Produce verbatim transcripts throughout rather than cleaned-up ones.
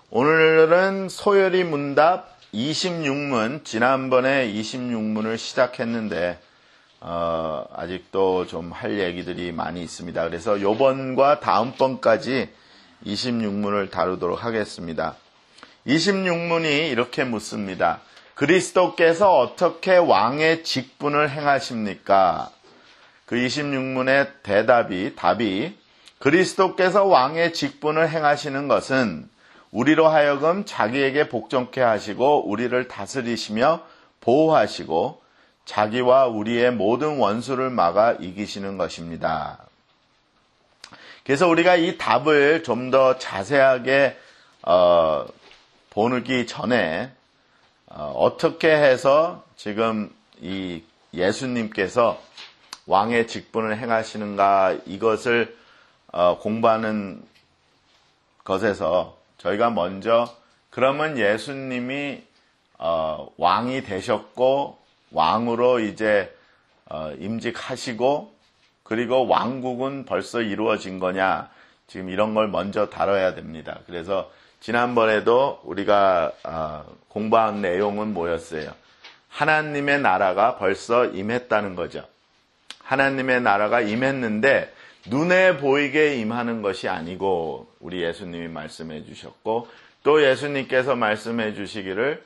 오늘은 소열이 문답 이십육 문, 지난번에 이십육 문을 시작했는데 어, 아직도 좀 할 얘기들이 많이 있습니다. 그래서 요번과 다음번까지 이십육 문을 다루도록 하겠습니다. 이십육 문이 이렇게 묻습니다. 그리스도께서 어떻게 왕의 직분을 행하십니까? 그 이십육 문의 대답이, 답이 그리스도께서 왕의 직분을 행하시는 것은 우리로 하여금 자기에게 복종케 하시고 우리를 다스리시며 보호하시고 자기와 우리의 모든 원수를 막아 이기시는 것입니다. 그래서 우리가 이 답을 좀 더 자세하게 어, 보기 전에 어, 어떻게 해서 지금 이 예수님께서 왕의 직분을 행하시는가 이것을 어, 공부하는 것에서 저희가 먼저 그러면 예수님이 어, 왕이 되셨고 왕으로 이제 어, 임직하시고 그리고 왕국은 벌써 이루어진 거냐 지금 이런 걸 먼저 다뤄야 됩니다. 그래서 지난번에도 우리가 어, 공부한 내용은 뭐였어요? 하나님의 나라가 벌써 임했다는 거죠. 하나님의 나라가 임했는데 눈에 보이게 임하는 것이 아니고 우리 예수님이 말씀해 주셨고 또 예수님께서 말씀해 주시기를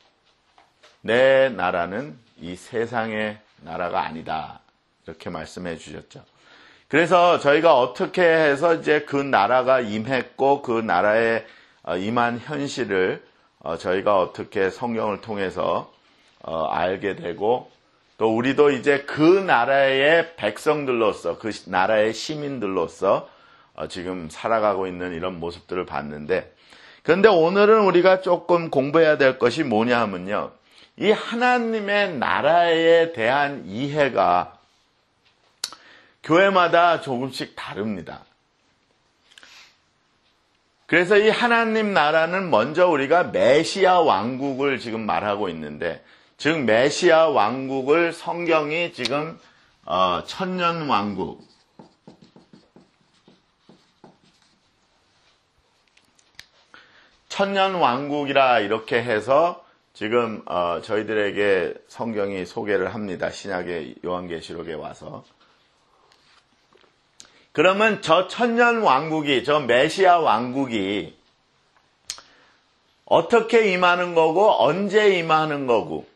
내 나라는 이 세상의 나라가 아니다. 이렇게 말씀해 주셨죠. 그래서 저희가 어떻게 해서 이제 그 나라가 임했고 그 나라에 임한 현실을 저희가 어떻게 성경을 통해서 알게 되고 또 우리도 이제 그 나라의 백성들로서 그 나라의 시민들로서 지금 살아가고 있는 이런 모습들을 봤는데 그런데 오늘은 우리가 조금 공부해야 될 것이 뭐냐 하면요. 이 하나님의 나라에 대한 이해가 교회마다 조금씩 다릅니다. 그래서 이 하나님 나라는 먼저 우리가 메시아 왕국을 지금 말하고 있는데 즉 메시아 왕국을 성경이 지금 어, 천년 왕국 천년 왕국이라 이렇게 해서 지금 어, 저희들에게 성경이 소개를 합니다. 신약의 요한계시록에 와서 그러면 저 천년 왕국이 저 메시아 왕국이 어떻게 임하는 거고 언제 임하는 거고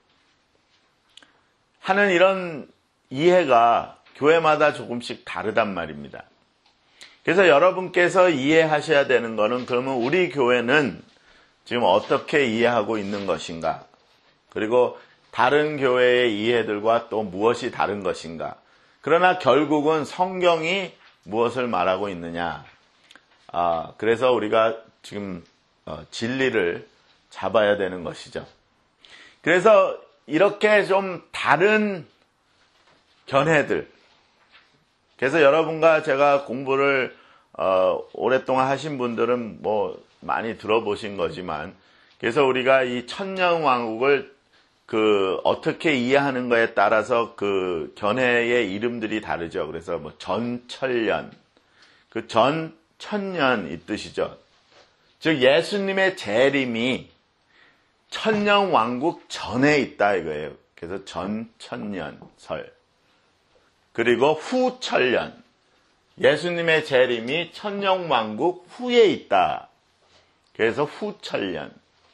하는 이런 이해가 교회마다 조금씩 다르단 말입니다. 그래서 여러분께서 이해하셔야 되는 거는 그러면 우리 교회는 지금 어떻게 이해하고 있는 것인가? 그리고 다른 교회의 이해들과 또 무엇이 다른 것인가? 그러나 결국은 성경이 무엇을 말하고 있느냐? 아, 그래서 우리가 지금 어, 진리를 잡아야 되는 것이죠. 그래서 이렇게 좀 다른 견해들. 그래서 여러분과 제가 공부를 어, 오랫동안 하신 분들은 뭐 많이 들어보신 거지만, 그래서 우리가 이 천년 왕국을 그 어떻게 이해하는 거에 따라서 그 견해의 이름들이 다르죠. 그래서 뭐 전천년, 그 전천년 이 뜻이죠. 즉 예수님의 재림이 천년 왕국 전에 있다 이거예요. 그래서 전천년설. 그리고 후천년. 예수님의 재림이 천년 왕국 후에 있다. 그래서 후천년.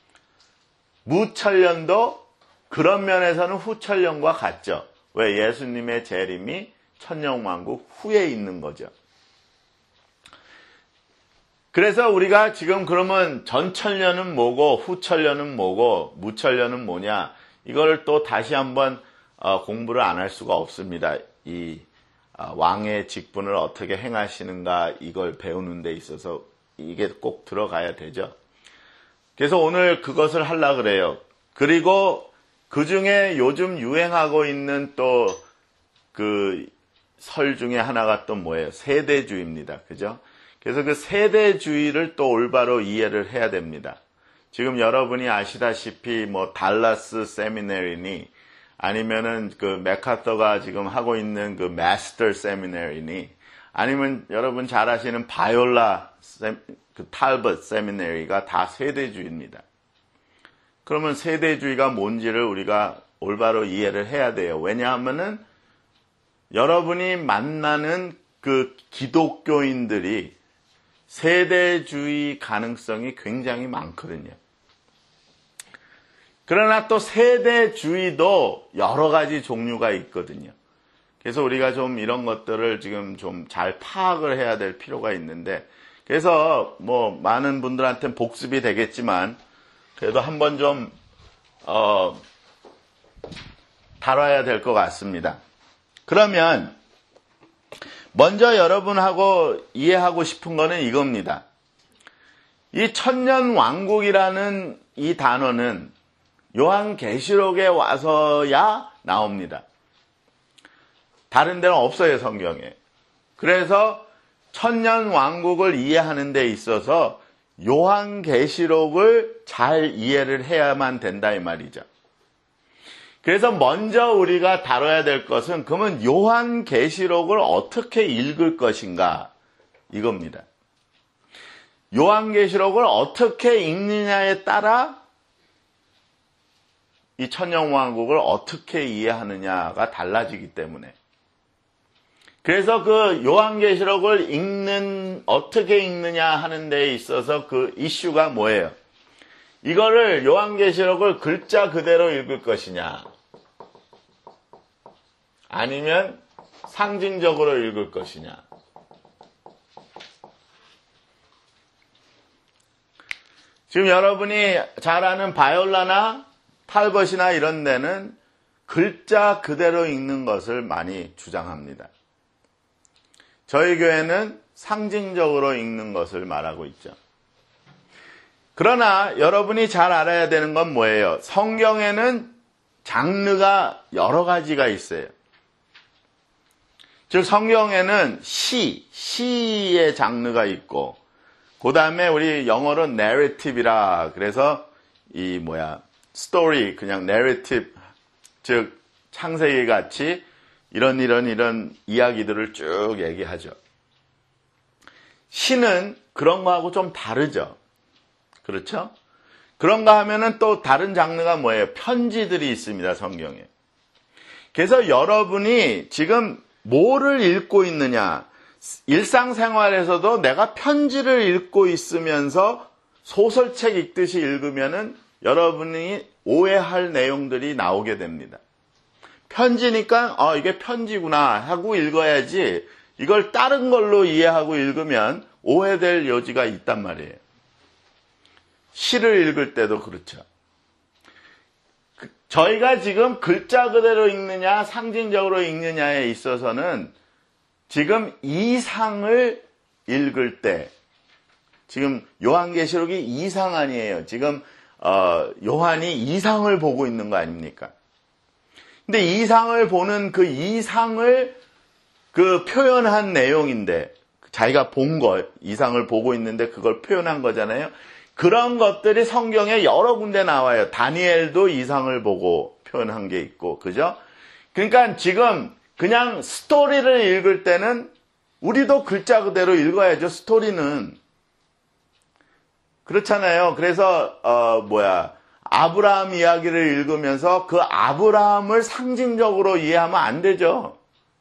무천년도 그런 면에서는 후천년과 같죠. 왜? 예수님의 재림이 천년 왕국 후에 있는 거죠. 그래서 우리가 지금 그러면 전천년은 뭐고 후천년은 뭐고 무천년은 뭐냐 이걸 또 다시 한번 어, 공부를 안 할 수가 없습니다. 이 어, 왕의 직분을 어떻게 행하시는가 이걸 배우는 데 있어서 이게 꼭 들어가야 되죠. 그래서 오늘 그것을 하려고 그래요. 그리고 그 중에 요즘 유행하고 있는 또 그 설 중에 하나가 또 뭐예요? 세대주의입니다. 그죠? 그래서 그 세대주의를 또 올바로 이해를 해야 됩니다. 지금 여러분이 아시다시피 뭐 달라스 세미나리니 아니면은 그 맥카터가 지금 하고 있는 그 마스터 세미나리니 아니면 여러분 잘 아시는 바이올라 그 탈벗 세미나리가 다 세대주의입니다. 그러면 세대주의가 뭔지를 우리가 올바로 이해를 해야 돼요. 왜냐하면은 여러분이 만나는 그 기독교인들이 세대주의 가능성이 굉장히 많거든요. 그러나 또 세대주의도 여러 가지 종류가 있거든요. 그래서 우리가 좀 이런 것들을 지금 좀 잘 파악을 해야 될 필요가 있는데, 그래서 뭐 많은 분들한테는 복습이 되겠지만 그래도 한번 좀 어, 다뤄야 될 것 같습니다. 그러면 먼저 여러분하고 이해하고 싶은 거는 이겁니다. 이 천년왕국이라는 이 단어는 요한계시록에 와서야 나옵니다. 다른 데는 없어요, 성경에. 그래서 천년왕국을 이해하는 데 있어서 요한계시록을 잘 이해를 해야만 된다 이 말이죠. 그래서 먼저 우리가 다뤄야 될 것은 그러면 요한계시록을 어떻게 읽을 것인가 이겁니다. 요한계시록을 어떻게 읽느냐에 따라 이 천년왕국을 어떻게 이해하느냐가 달라지기 때문에, 그래서 그 요한계시록을 읽는 어떻게 읽느냐 하는 데에 있어서 그 이슈가 뭐예요? 이거를 요한계시록을 글자 그대로 읽을 것이냐 아니면 상징적으로 읽을 것이냐. 지금 여러분이 잘 아는 바이올라나 탈벗이나 이런 데는 글자 그대로 읽는 것을 많이 주장합니다. 저희 교회는 상징적으로 읽는 것을 말하고 있죠. 그러나 여러분이 잘 알아야 되는 건 뭐예요? 성경에는 장르가 여러 가지가 있어요. 즉 성경에는 시, 시의 장르가 있고, 그 다음에 우리 영어로 narrative이라 그래서 이 뭐야 스토리, 그냥 narrative, 즉 창세기 같이 이런 이런 이런 이야기들을 쭉 얘기하죠. 시는 그런 거하고 좀 다르죠. 그렇죠? 그런가 하면은 또 다른 장르가 뭐예요? 편지들이 있습니다, 성경에. 그래서 여러분이 지금 뭐를 읽고 있느냐, 일상생활에서도 내가 편지를 읽고 있으면서 소설책 읽듯이 읽으면은 여러분이 오해할 내용들이 나오게 됩니다. 편지니까 아 이게 편지구나 하고 읽어야지, 이걸 다른 걸로 이해하고 읽으면 오해될 여지가 있단 말이에요. 시를 읽을 때도 그렇죠. 저희가 지금 글자 그대로 읽느냐 상징적으로 읽느냐에 있어서는 지금 이상을 읽을 때, 지금 요한계시록이 이상 아니에요. 지금 어, 요한이 이상을 보고 있는 거 아닙니까? 근데 이상을 보는 그 이상을 그 표현한 내용인데, 자기가 본 거, 이상을 보고 있는데 그걸 표현한 거잖아요. 그런 것들이 성경에 여러 군데 나와요. 다니엘도 이상을 보고 표현한 게 있고, 그죠? 그러니까 지금 그냥 스토리를 읽을 때는 우리도 글자 그대로 읽어야죠, 스토리는. 그렇잖아요. 그래서 어 뭐야 아브라함 이야기를 읽으면서 그 아브라함을 상징적으로 이해하면 안 되죠.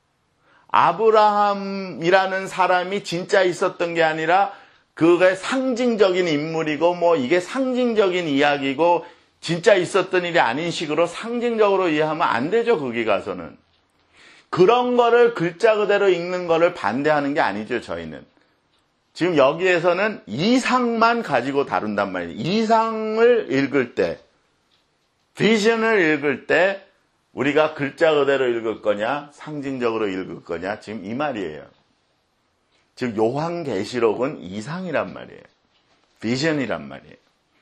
아브라함이라는 사람이 진짜 있었던 게 아니라 그게 상징적인 인물이고 뭐 이게 상징적인 이야기고 진짜 있었던 일이 아닌 식으로 상징적으로 이해하면 안 되죠. 거기 가서는. 그런 거를 글자 그대로 읽는 거를 반대하는 게 아니죠, 저희는. 지금 여기에서는 이상만 가지고 다룬단 말이에요. 이상을 읽을 때, 비전을 읽을 때 우리가 글자 그대로 읽을 거냐 상징적으로 읽을 거냐, 지금 이 말이에요. 즉 요한계시록은 이상이란 말이에요. 비전이란 말이에요.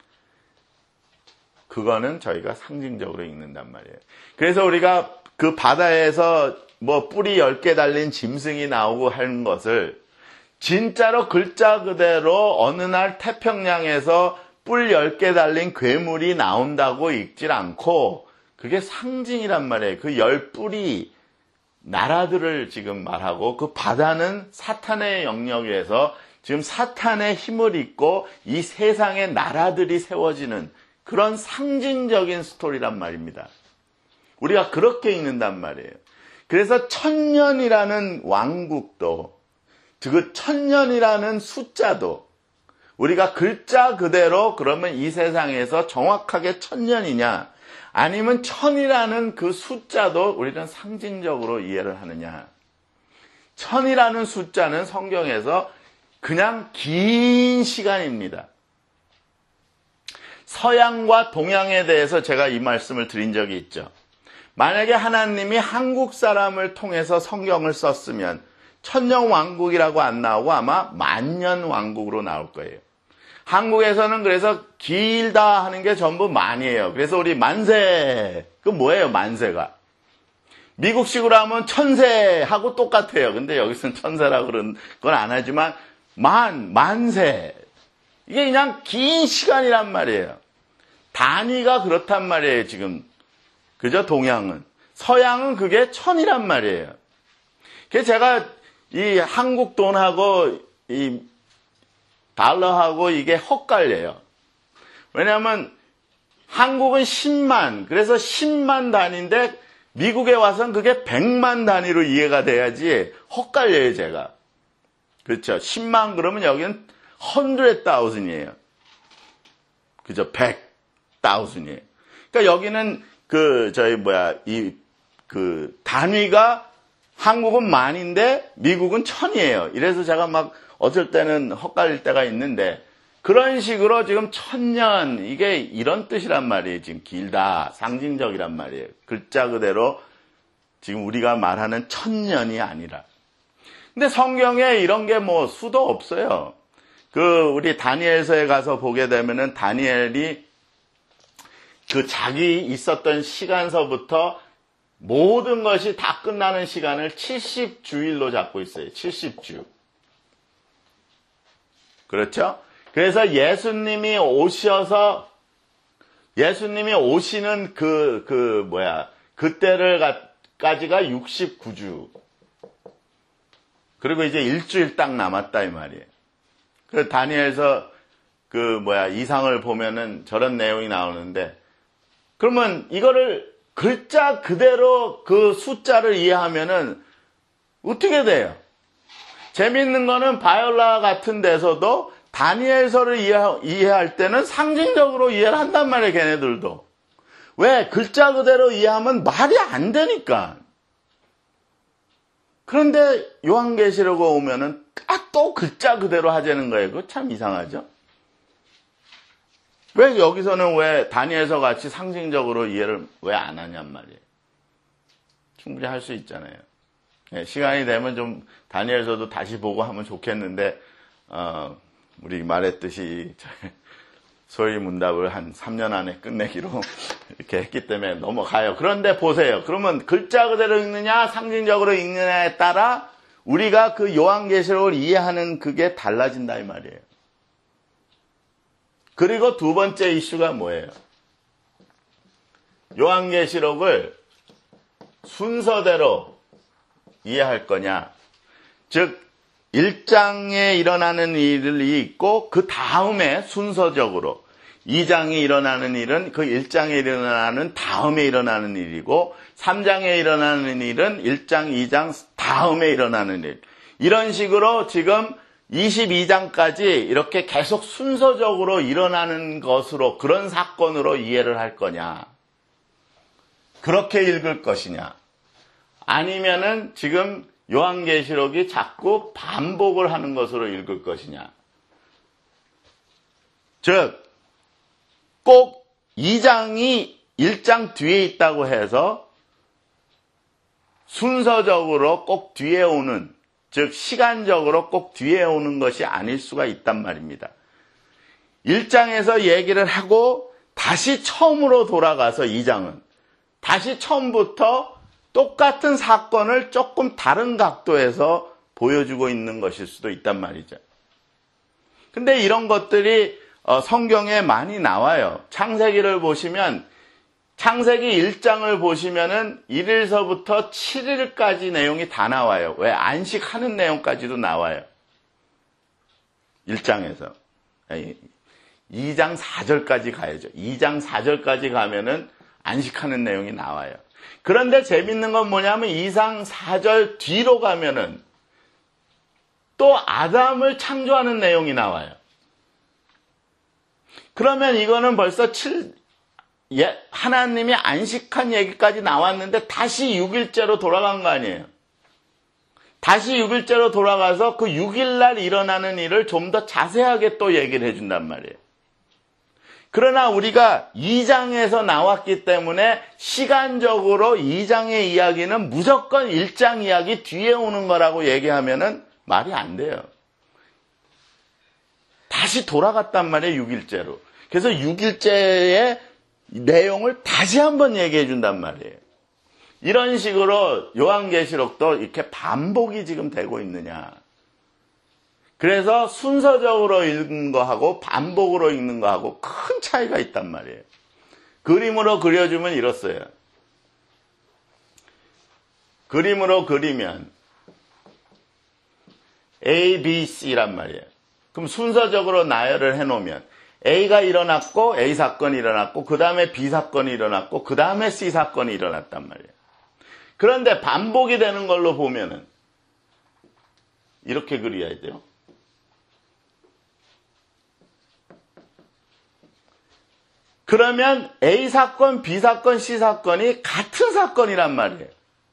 그거는 저희가 상징적으로 읽는단 말이에요. 그래서 우리가 그 바다에서 뭐 뿔이 열 개 달린 짐승이 나오고 하는 것을 진짜로 글자 그대로 어느 날 태평양에서 뿔 열 개 달린 괴물이 나온다고 읽질 않고, 그게 상징이란 말이에요. 그 열 뿔이 나라들을 지금 말하고, 그 바다는 사탄의 영역에서 지금 사탄의 힘을 입고 이 세상의 나라들이 세워지는 그런 상징적인 스토리란 말입니다. 우리가 그렇게 읽는단 말이에요. 그래서 천년이라는 왕국도, 그 천년이라는 숫자도 우리가 글자 그대로 그러면 이 세상에서 정확하게 천년이냐, 아니면 천이라는 그 숫자도 우리는 상징적으로 이해를 하느냐. 천이라는 숫자는 성경에서 그냥 긴 시간입니다. 서양과 동양에 대해서 제가 이 말씀을 드린 적이 있죠. 만약에 하나님이 한국 사람을 통해서 성경을 썼으면 천년 왕국이라고 안 나오고 아마 만년 왕국으로 나올 거예요. 한국에서는 그래서 길다 하는 게 전부 만이에요. 그래서 우리 만세, 그 뭐예요 만세가? 미국식으로 하면 천세하고 똑같아요. 근데 여기서는 천세라고 그런 건 안 하지만 만, 만세. 이게 그냥 긴 시간이란 말이에요. 단위가 그렇단 말이에요, 지금. 그죠? 동양은. 서양은 그게 천이란 말이에요. 그래서 제가 이 한국 돈하고 이 달러하고 이게 헛갈려요. 왜냐하면 한국은 십만, 그래서 십만 단위인데 미국에 와서는 그게 백만 단위로 이해가 돼야지 헛갈려요, 제가. 그렇죠. 십만 그러면 여기는 hundred thousand이에요. 그죠? 백 thousand이에요. 그러니까 여기는 그, 저희, 뭐야, 이, 그, 단위가 한국은 만인데 미국은 천이에요. 이래서 제가 막 어쩔 때는 헛갈릴 때가 있는데 그런 식으로 지금 천년, 이게 이런 뜻이란 말이에요. 지금 길다, 상징적이란 말이에요. 글자 그대로 지금 우리가 말하는 천년이 아니라. 근데 성경에 이런 게 뭐 수도 없어요. 그, 우리 다니엘서에 가서 보게 되면은 다니엘이 그 자기 있었던 시간서부터 모든 것이 다 끝나는 시간을 칠십 주일로 잡고 있어요. 칠십 주. 그렇죠? 그래서 예수님이 오셔서 예수님이 오시는 그, 그, 뭐야, 그때를까지가 육십구 주. 그리고 이제 일주일 딱 남았다, 이 말이에요. 그 다니엘서 그, 뭐야, 이상을 보면은 저런 내용이 나오는데, 그러면 이거를 글자 그대로 그 숫자를 이해하면은 어떻게 돼요? 재미있는 거는 바이올라 같은 데서도 다니엘서를 이해, 이해할 때는 상징적으로 이해를 한단 말이에요, 걔네들도. 왜? 글자 그대로 이해하면 말이 안 되니까. 그런데 요한계시록에 오면은 아, 또 글자 그대로 하자는 거예요. 그거 참 이상하죠? 왜 여기서는 왜 다니엘서 같이 상징적으로 이해를 왜 안 하냔 말이에요. 충분히 할 수 있잖아요. 네, 시간이 되면 좀 다니엘서도 다시 보고 하면 좋겠는데 어, 우리 말했듯이 소위 문답을 한 삼 년 안에 끝내기로 이렇게 했기 때문에 넘어가요. 그런데 보세요. 그러면 글자 그대로 읽느냐 상징적으로 읽느냐에 따라 우리가 그 요한계시록을 이해하는 그게 달라진다 이 말이에요. 그리고 두 번째 이슈가 뭐예요? 요한계시록을 순서대로 이해할 거냐. 즉 일 장에 일어나는 일이 있고 그 다음에 순서적으로 이 장에 일어나는 일은 그 일 장에 일어나는 다음에 일어나는 일이고 삼 장에 일어나는 일은 일 장, 이 장 다음에 일어나는 일. 이런 식으로 지금 이십이 장까지 이렇게 계속 순서적으로 일어나는 것으로 그런 사건으로 이해를 할 거냐. 그렇게 읽을 것이냐. 아니면은 지금 요한계시록이 자꾸 반복을 하는 것으로 읽을 것이냐. 즉, 꼭 이 장이 일 장 뒤에 있다고 해서 순서적으로 꼭 뒤에 오는, 즉 시간적으로 꼭 뒤에 오는 것이 아닐 수가 있단 말입니다. 일 장에서 얘기를 하고 다시 처음으로 돌아가서 이 장은 다시 처음부터 똑같은 사건을 조금 다른 각도에서 보여주고 있는 것일 수도 있단 말이죠. 근데 이런 것들이 성경에 많이 나와요. 창세기를 보시면 창세기 일 장을 보시면은 일 일서부터 칠 일까지 내용이 다 나와요. 왜? 안식하는 내용까지도 나와요. 일 장에서. 이 장 사 절까지 가야죠. 이 장 사 절까지 가면은 안식하는 내용이 나와요. 그런데 재밌는 건 뭐냐면 이 장 사 절 뒤로 가면은 또 아담을 창조하는 내용이 나와요. 그러면 이거는 벌써 칠, 예, 하나님이 안식한 얘기까지 나왔는데 다시 육 일째로 돌아간 거 아니에요. 다시 육 일째로 돌아가서 그 육 일날 일어나는 일을 좀 더 자세하게 또 얘기를 해준단 말이에요. 그러나 우리가 이 장에서 나왔기 때문에 시간적으로 이 장의 이야기는 무조건 일 장 이야기 뒤에 오는 거라고 얘기하면은 말이 안 돼요. 다시 돌아갔단 말이에요, 육 일째로. 그래서 육 일째의 내용을 다시 한번 얘기해 준단 말이에요. 이런 식으로 요한계시록도 이렇게 반복이 지금 되고 있느냐. 그래서 순서적으로 읽는 거하고 반복으로 읽는 거하고 큰 차이가 있단 말이에요. 그림으로 그려주면 이렇어요. 그림으로 그리면 A, B, C란 말이에요. 그럼 순서적으로 나열을 해놓으면 A가 일어났고 A 사건이 일어났고 그 다음에 B 사건이 일어났고 그 다음에 C 사건이 일어났단 말이에요. 그런데 반복이 되는 걸로 보면은 이렇게 그려야 돼요. 그러면 A 사건, B 사건, C 사건이 같은 사건이란 말이에요.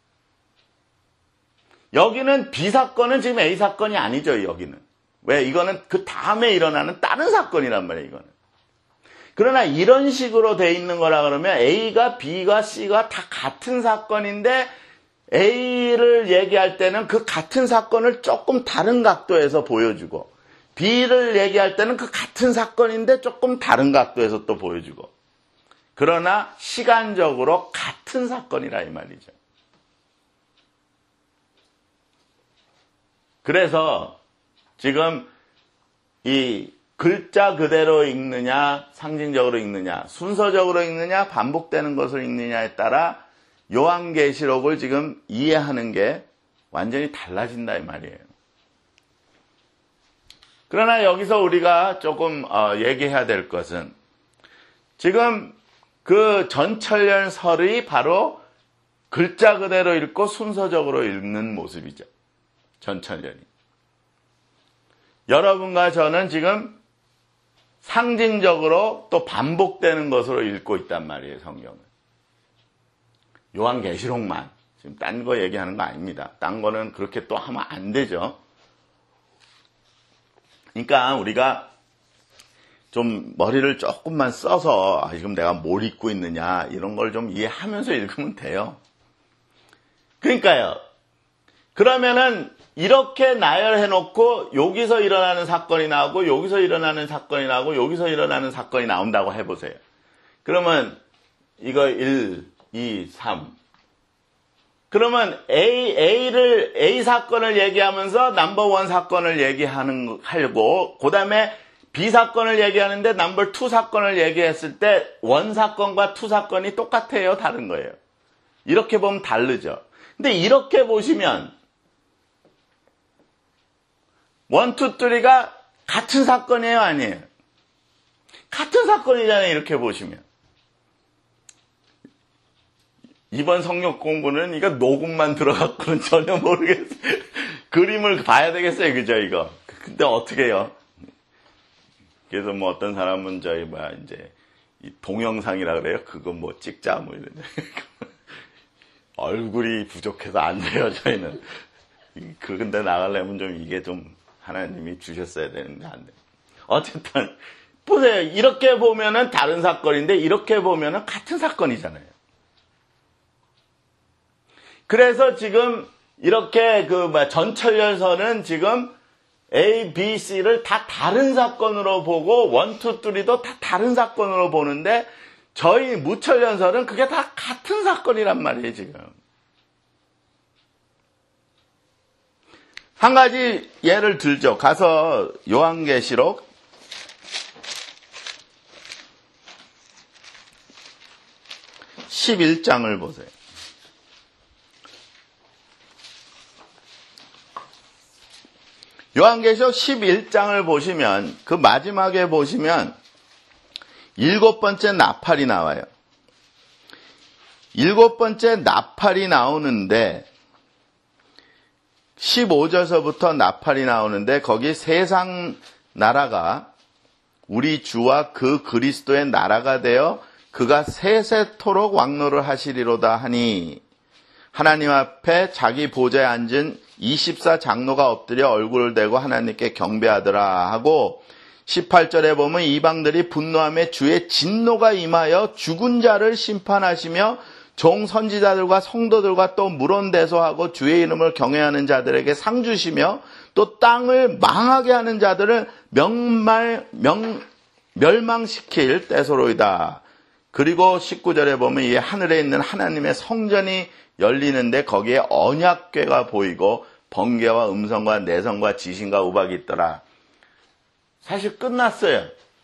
여기는 B 사건은 지금 A 사건이 아니죠, 여기는. 왜? 이거는 그 다음에 일어나는 다른 사건이란 말이에요, 이거는. 그러나 이런 식으로 돼 있는 거라 그러면 A가 B가 C가 다 같은 사건인데 A를 얘기할 때는 그 같은 사건을 조금 다른 각도에서 보여주고 B를 얘기할 때는 그 같은 사건인데 조금 다른 각도에서 또 보여주고 그러나 시간적으로 같은 사건이라 이 말이죠. 그래서 지금 이 글자 그대로 읽느냐 상징적으로 읽느냐 순서적으로 읽느냐 반복되는 것을 읽느냐에 따라 요한계시록을 지금 이해하는 게 완전히 달라진다 이 말이에요. 그러나 여기서 우리가 조금 어, 얘기해야 될 것은 지금 그 전철련설이 바로 글자 그대로 읽고 순서적으로 읽는 모습이죠. 전철련이. 여러분과 저는 지금 상징적으로 또 반복되는 것으로 읽고 있단 말이에요, 성경을. 요한계시록만. 지금 딴 거 얘기하는 거 아닙니다. 딴 거는 그렇게 또 하면 안 되죠. 그러니까 우리가 좀 머리를 조금만 써서 아, 지금 내가 뭘 읽고 있느냐 이런 걸 좀 이해하면서 읽으면 돼요. 그러니까요. 그러면은 이렇게 나열해놓고 여기서 일어나는 사건이 나오고 여기서 일어나는 사건이 나오고 여기서 일어나는 사건이 나온다고 해보세요. 그러면 이거 일, 이, 삼 그러면 A, A를, A 사건을 얘기하면서 넘버 일 사건을 얘기하는, 하려고, 그 다음에 B 사건을 얘기하는데 넘버 이 사건을 얘기했을 때 일 사건과 이 사건이 똑같아요? 다른 거예요? 이렇게 보면 다르죠. 근데 이렇게 보시면 일, 이, 삼가 같은 사건이에요? 아니에요? 같은 사건이잖아요. 이렇게 보시면. 이번 성역 공부는 이거 녹음만 들어갖고는 전혀 모르겠어요. 그림을 봐야 되겠어요. 그죠, 이거? 근데 어떻게 해요? 그래서 뭐 어떤 사람은 저희 뭐야, 이제, 이 동영상이라 그래요? 그거 뭐 찍자, 뭐 이런. 얼굴이 부족해서 안 돼요, 저희는. 그, 근데 나가려면 좀 이게 좀 하나님이 주셨어야 되는데 안 돼요. 어쨌든, 보세요. 이렇게 보면은 다른 사건인데, 이렇게 보면은 같은 사건이잖아요. 그래서 지금 이렇게 그 전철련서는 지금 A, B, C를 다 다른 사건으로 보고 일, 이, 삼도 다 다른 사건으로 보는데 저희 무철련서는 그게 다 같은 사건이란 말이에요, 지금. 한 가지 예를 들죠. 가서 요한계시록 십일 장을 보세요. 요한계시록 십일 장을 보시면 그 마지막에 보시면 일곱 번째 나팔이 나와요. 일곱 번째 나팔이 나오는데 십오 절서부터 나팔이 나오는데 거기 세상 나라가 우리 주와 그 그리스도의 나라가 되어 그가 세세토록 왕노를 하시리로다 하니 하나님 앞에 자기 보좌에 앉은 이십사 장로가 엎드려 얼굴을 대고 하나님께 경배하더라 하고 십팔 절에 보면 이방들이 분노하며 주의 진노가 임하여 죽은 자를 심판하시며 종 선지자들과 성도들과 또 물온대소하고 주의 이름을 경외하는 자들에게 상 주시며 또 땅을 망하게 하는 자들을 명말, 명, 멸망시킬 때소로이다. 그리고 십구 절에 보면 이 하늘에 있는 하나님의 성전이 열리는데 거기에 언약궤가 보이고 번개와 음성과 내성과 지신과 우박이 있더라. 사실 끝났어요.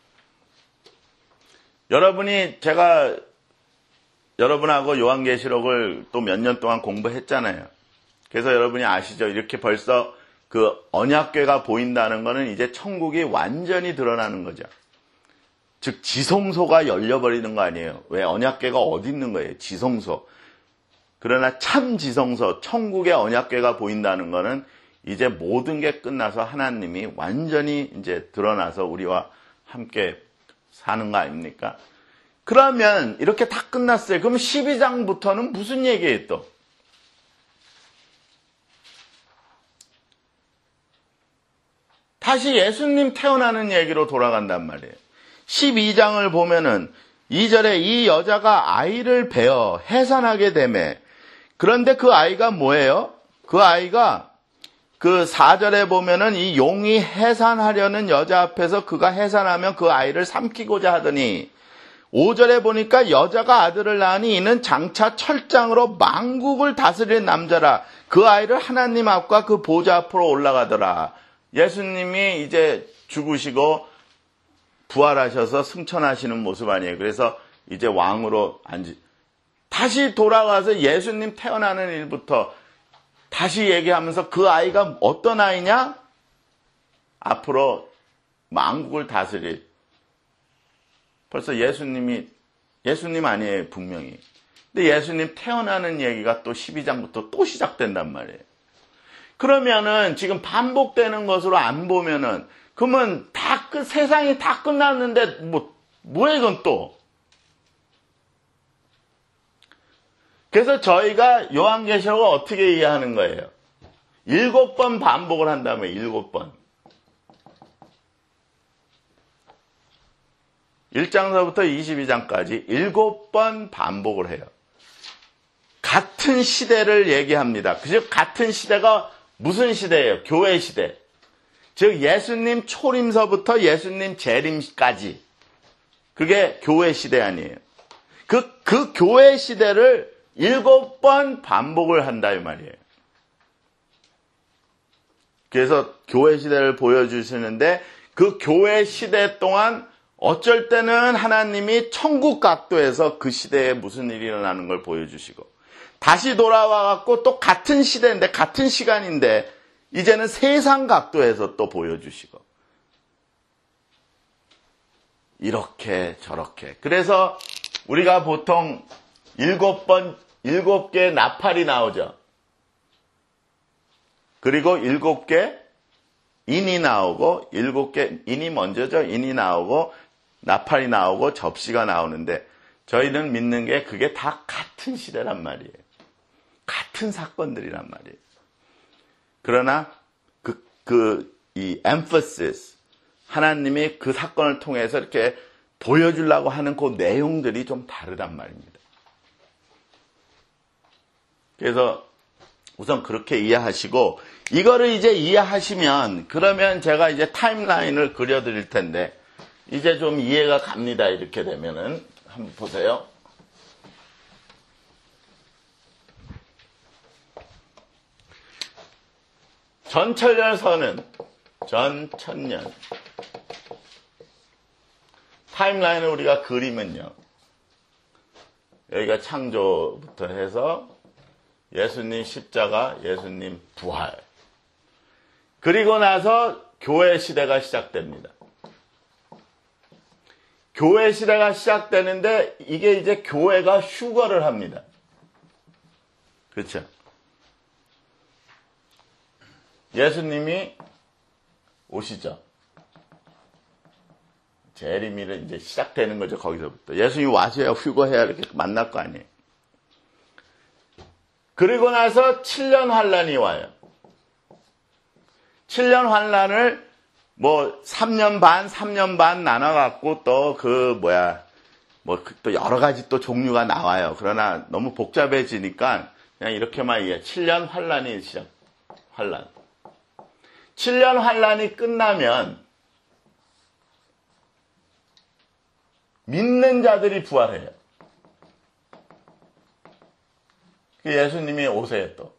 여러분이 제가 여러분하고 요한계시록을 또 몇 년 동안 공부했잖아요. 그래서 여러분이 아시죠? 이렇게 벌써 그 언약궤가 보인다는 것은 이제 천국이 완전히 드러나는 거죠. 즉 지성소가 열려버리는 거 아니에요. 왜? 언약궤가 어디 있는 거예요? 지성소. 그러나 참 지성소, 천국의 언약궤가 보인다는 것은 이제 모든 게 끝나서 하나님이 완전히 이제 드러나서 우리와 함께 사는 거 아닙니까? 그러면 이렇게 다 끝났어요. 그럼 십이 장부터는 무슨 얘기예요 또? 다시 예수님 태어나는 얘기로 돌아간단 말이에요. 십이 장을 보면은 이 절에 이 여자가 아이를 베어 해산하게 되매 그런데 그 아이가 뭐예요? 그 아이가 그 사 절에 보면은 이 용이 해산하려는 여자 앞에서 그가 해산하면 그 아이를 삼키고자 하더니 오 절에 보니까 여자가 아들을 낳으니 이는 장차 철장으로 만국을 다스리는 남자라. 그 아이를 하나님 앞과 그 보좌 앞으로 올라가더라. 예수님이 이제 죽으시고 부활하셔서 승천하시는 모습 아니에요. 그래서 이제 왕으로 앉으 다시 돌아가서 예수님 태어나는 일부터 다시 얘기하면서 그 아이가 어떤 아이냐? 앞으로 만국을 다스릴. 벌써 예수님이, 예수님 아니에요, 분명히. 근데 예수님 태어나는 얘기가 또 십이 장부터 또 시작된단 말이에요. 그러면은 지금 반복되는 것으로 안 보면은, 그러면 다 끝, 세상이 다 끝났는데, 뭐, 뭐야, 이건 또? 그래서 저희가 요한계시록을 어떻게 이해하는 거예요? 일곱 번 반복을 한다면 일곱 번. 일 장서부터 이십이 장까지 일곱 번 반복을 해요. 같은 시대를 얘기합니다. 즉 같은 시대가 무슨 시대예요? 교회 시대. 즉 예수님 초림서부터 예수님 재림까지. 그게 교회 시대 아니에요. 그, 그 교회 시대를 일곱 번 반복을 한다 이 말이에요. 그래서 교회 시대를 보여주시는데 그 교회 시대 동안 어쩔 때는 하나님이 천국 각도에서 그 시대에 무슨 일이 일어나는 걸 보여주시고 다시 돌아와갖고 또 같은 시대인데 같은 시간인데 이제는 세상 각도에서 또 보여주시고 이렇게 저렇게. 그래서 우리가 보통 일곱 번, 일곱 개의 나팔이 나오죠. 그리고 일곱 개 인이 나오고, 일곱 개 인이 먼저죠. 인이 나오고, 나팔이 나오고, 접시가 나오는데, 저희는 믿는 게 그게 다 같은 시대란 말이에요. 같은 사건들이란 말이에요. 그러나, 그, 그, 이 emphasis, 하나님이 그 사건을 통해서 이렇게 보여주려고 하는 그 내용들이 좀 다르단 말입니다. 그래서 우선 그렇게 이해하시고 이거를 이제 이해하시면 그러면 제가 이제 타임라인을 그려드릴 텐데 이제 좀 이해가 갑니다. 이렇게 되면은 한번 보세요. 전천년서는 전천년 타임라인을 우리가 그리면요. 여기가 창조부터 해서 예수님 십자가, 예수님 부활. 그리고 나서 교회 시대가 시작됩니다. 교회 시대가 시작되는데 이게 이제 교회가 휴거를 합니다. 그렇죠? 예수님이 오시죠. 재림이 이제 시작되는 거죠. 거기서부터. 예수님이 와서야 휴거해야 이렇게 만날 거 아니에요. 그리고 나서 칠 년 환란이 와요. 칠 년 환란을 뭐 삼 년 반, 삼 년 반 나눠갖고 또 그 뭐야 뭐 또 여러 가지 또 종류가 나와요. 그러나 너무 복잡해지니까 그냥 이렇게만 얘기해. 칠 년 환란이 시작. 환란. 칠 년 환란이 끝나면 믿는 자들이 부활해요. 예수님이 오세요 또.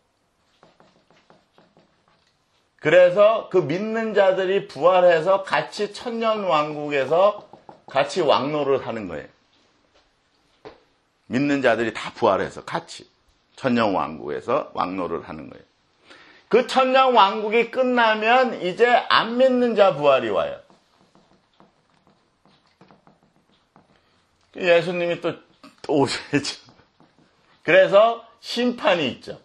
그래서 그 믿는 자들이 부활해서 같이 천년왕국에서 같이 왕노를 하는 거예요. 믿는 자들이 다 부활해서 같이 천년왕국에서 왕노를 하는 거예요. 그 천년왕국이 끝나면 이제 안 믿는 자 부활이 와요. 예수님이 또, 또 오셔야죠. 그래서 심판이 있죠.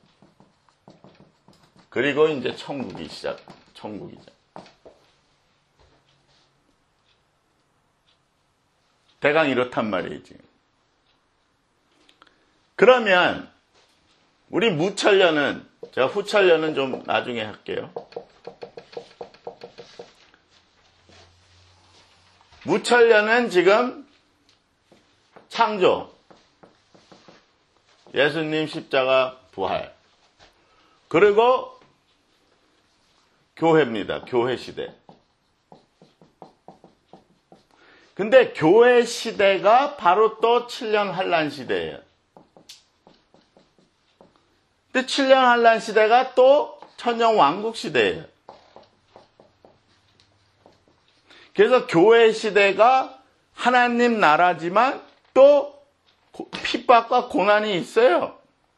그리고 이제 천국이 시작, 천국이죠. 대강 이렇단 말이에요, 지금. 그러면, 우리 무천년은, 제가 후천년은 좀 나중에 할게요. 무천년은 지금 창조, 예수님 십자가 부활, 그리고 교회입니다. 교회 시대. 근데 교회 시대가 바로 또 칠 년 환란 시대예요. 근데 칠 년 환란 시대가 또 천년 왕국 시대예요. 그래서 교회 시대가 하나님 나라지만 또 핍박과 고난이 있어요.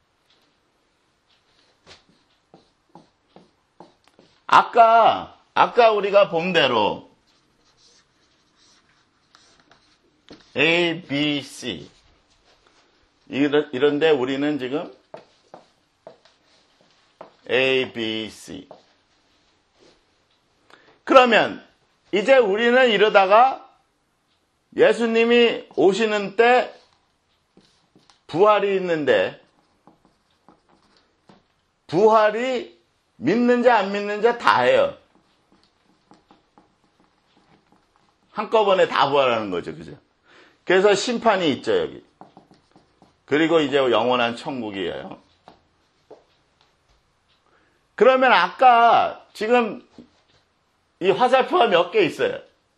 아까, 아까 우리가 본 대로 A, B, C 이런, 이런데 우리는 지금 A, B, C. 그러면 이제 우리는 이러다가 예수님이 오시는 때 부활이 있는데 부활이 믿는 자 안 믿는 자 다 해요. 한꺼번에 다 부활하는 거죠. 그죠? 그래서 심판이 있죠, 여기. 그리고 이제 영원한 천국이에요. 그러면 아까 지금 이 화살표가 몇 개 있어요?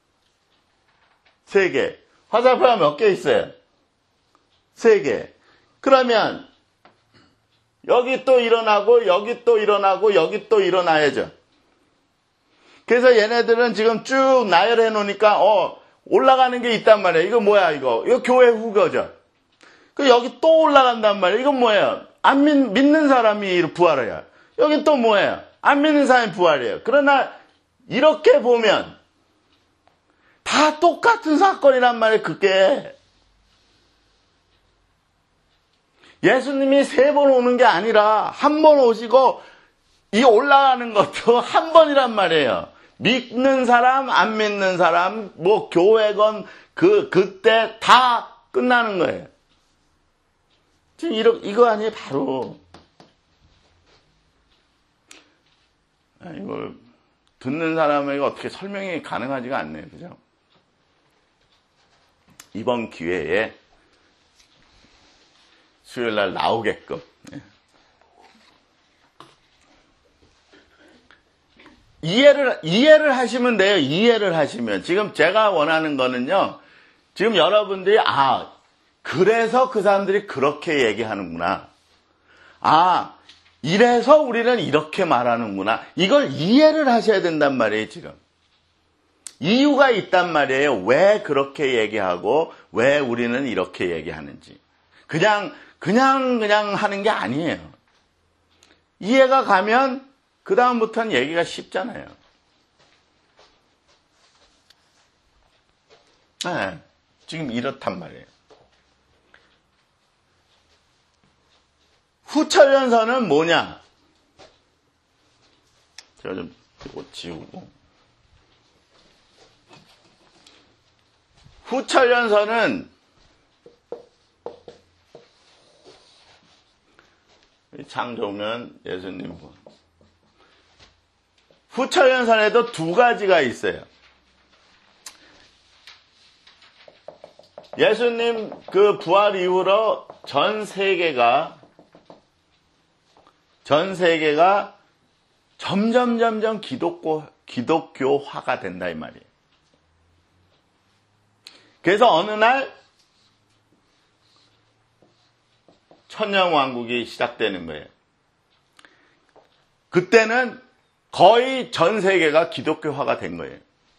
세 개. 화살표가 몇 개 있어요? 세 개. 그러면 여기 또 일어나고 여기 또 일어나고 여기 또 일어나야죠. 그래서 얘네들은 지금 쭉 나열해 놓으니까 어 올라가는 게 있단 말이에요. 이거 뭐야 이거? 이거 교회 후거죠. 그 여기 또 올라간단 말이에요. 이건 뭐예요? 안 믿, 믿는 사람이 부활해요. 여기 또 뭐예요? 안 믿는 사람이 부활이에요. 그러나 이렇게 보면 다 똑같은 사건이란 말이에요. 그게. 예수님이 세 번 오는 게 아니라 한 번 오시고 이 올라가는 것도 한 번이란 말이에요. 믿는 사람, 안 믿는 사람, 뭐 교회건 그 그때 다 끝나는 거예요. 지금 이러, 이거 아니에요, 바로. 이걸 듣는 사람에게 어떻게 설명이 가능하지가 않네요, 그죠? 이번 기회에 수요일 날 나오게끔. 이해를, 이해를 하시면 돼요. 이해를 하시면. 지금 제가 원하는 거는요, 지금 여러분들이, 아, 그래서 그 사람들이 그렇게 얘기하는구나. 아, 이래서 우리는 이렇게 말하는구나. 이걸 이해를 하셔야 된단 말이에요, 지금. 이유가 있단 말이에요. 왜 그렇게 얘기하고, 왜 우리는 이렇게 얘기하는지. 그냥, 그냥, 그냥 하는 게 아니에요. 이해가 가면 그 다음부터는 얘기가 쉽잖아요. 네, 지금 이렇단 말이에요. 후천연선은 뭐냐? 제가 좀 이거 지우고. 후천연선은 장종면 예수님 분. 후천연선에도 두 가지가 있어요. 예수님 그 부활 이후로 전 세계가 전 세계가 점점 점점 기독교 기독교화가 된다 이 말이에요. 그래서 어느 날 천년왕국이 시작되는 거예요. 그때는 거의 전 세계가 기독교화가 된 거예요.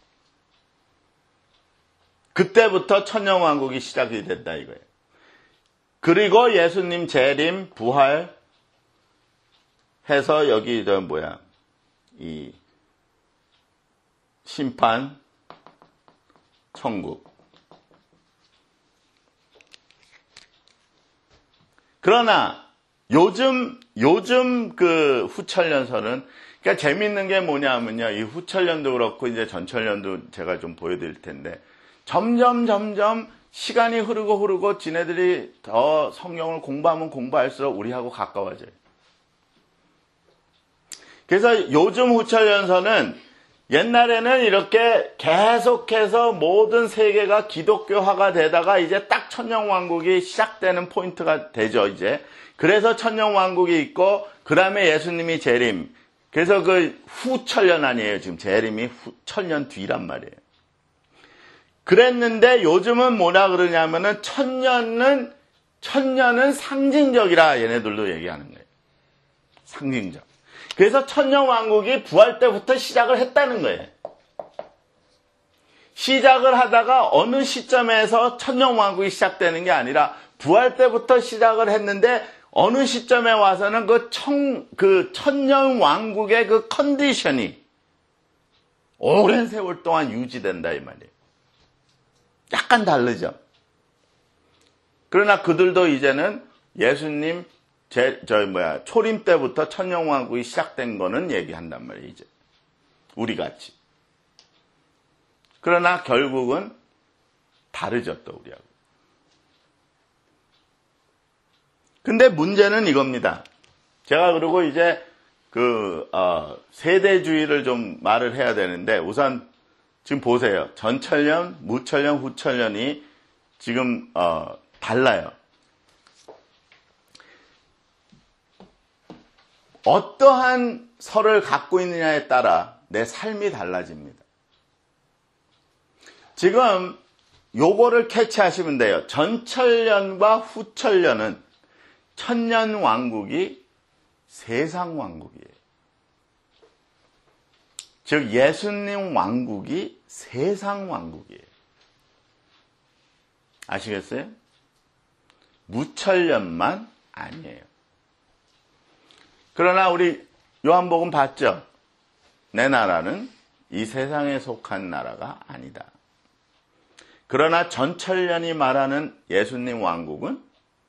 그때부터 천년왕국이 시작이 된다 이거예요. 그리고 예수님 재림, 부활 해서 여기 저 뭐야 이 심판, 천국. 그러나 요즘 요즘 그 후천연설은 그러니까 재밌는 게 뭐냐면요. 이 후천연도 그렇고 이제 전천연도 제가 좀 보여드릴 텐데 점점 점점 시간이 흐르고 흐르고 지네들이 더 성경을 공부하면 공부할수록 우리하고 가까워져요. 그래서 요즘 후천연서는 옛날에는 이렇게 계속해서 모든 세계가 기독교화가 되다가 이제 딱 천년왕국이 시작되는 포인트가 되죠, 이제. 그래서 천년왕국이 있고, 그 다음에 예수님이 재림. 그래서 그 후천년 아니에요, 지금 재림이 후, 천년 뒤란 말이에요. 그랬는데 요즘은 뭐라 그러냐면은 천년은, 천년은 상징적이라 얘네들도 얘기하는 거예요. 상징적. 그래서 천년왕국이 부활 때부터 시작을 했다는 거예요. 시작을 하다가 어느 시점에서 천년왕국이 시작되는 게 아니라 부활 때부터 시작을 했는데 어느 시점에 와서는 그 청, 그 천년왕국의 그 컨디션이 오랜 세월 동안 유지된다 이 말이에요. 약간 다르죠. 그러나 그들도 이제는 예수님 제, 저, 뭐야, 초림 때부터 천년왕국이 시작된 거는 얘기한단 말이에요, 이제. 우리 같이. 그러나 결국은 다르죠, 또, 우리하고. 근데 문제는 이겁니다. 제가 그리고 이제 그, 어, 세대주의를 좀 말을 해야 되는데, 우선 지금 보세요. 전천년, 무천년, 후천년이 지금, 어, 달라요. 어떠한 설을 갖고 있느냐에 따라 내 삶이 달라집니다. 지금 요거를 캐치하시면 돼요. 전천년과 후천년은 천년왕국이 세상왕국이에요. 즉 예수님 왕국이 세상왕국이에요. 아시겠어요? 무천년만 아니에요. 그러나 우리 요한복음 봤죠? 내 나라는 이 세상에 속한 나라가 아니다. 그러나 전천년이 말하는 예수님 왕국은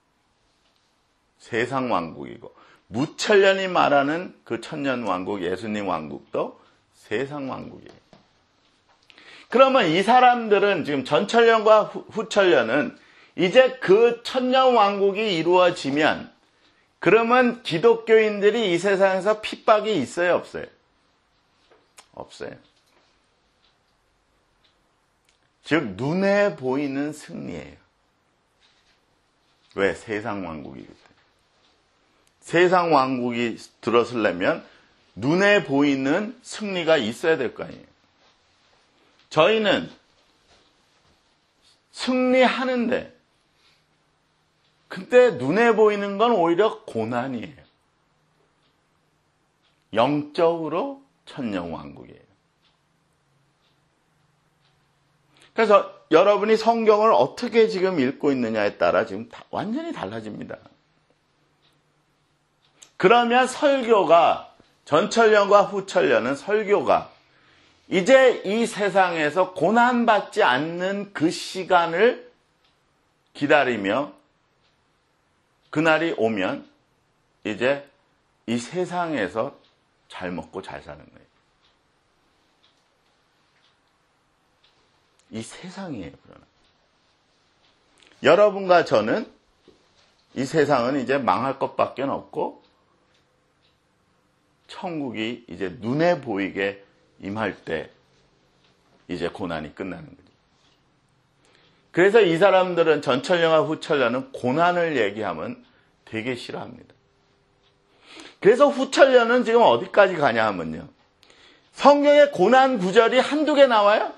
세상 왕국이고 무천년이 말하는 그 천년 왕국 예수님 왕국도 세상 왕국이에요. 그러면 이 사람들은 지금 전천년과 후천년은 이제 그 천년 왕국이 이루어지면 그러면 기독교인들이 이 세상에서 핍박이 있어요, 없어요? 없어요. 즉 눈에 보이는 승리예요. 왜? 세상 왕국이기 때문에. 세상 왕국이 들어서려면 눈에 보이는 승리가 있어야 될 거 아니에요. 저희는 승리하는데 근데 눈에 보이는 건 오히려 고난이에요. 영적으로 천년왕국이에요. 그래서 여러분이 성경을 어떻게 지금 읽고 있느냐에 따라 지금 다 완전히 달라집니다. 그러면 설교가 전천년과 후천년은 설교가 이제 이 세상에서 고난받지 않는 그 시간을 기다리며 그날이 오면 이제 이 세상에서 잘 먹고 잘 사는 거예요. 이 세상이에요, 그러나. 여러분과 저는 이 세상은 이제 망할 것밖에 없고 천국이 이제 눈에 보이게 임할 때 이제 고난이 끝나는 거죠. 그래서 이 사람들은 전천년과 후천년은 고난을 얘기하면 되게 싫어합니다. 그래서 후천년은 지금 어디까지 가냐 하면요. 성경에 고난 구절이 한두 개 나와요?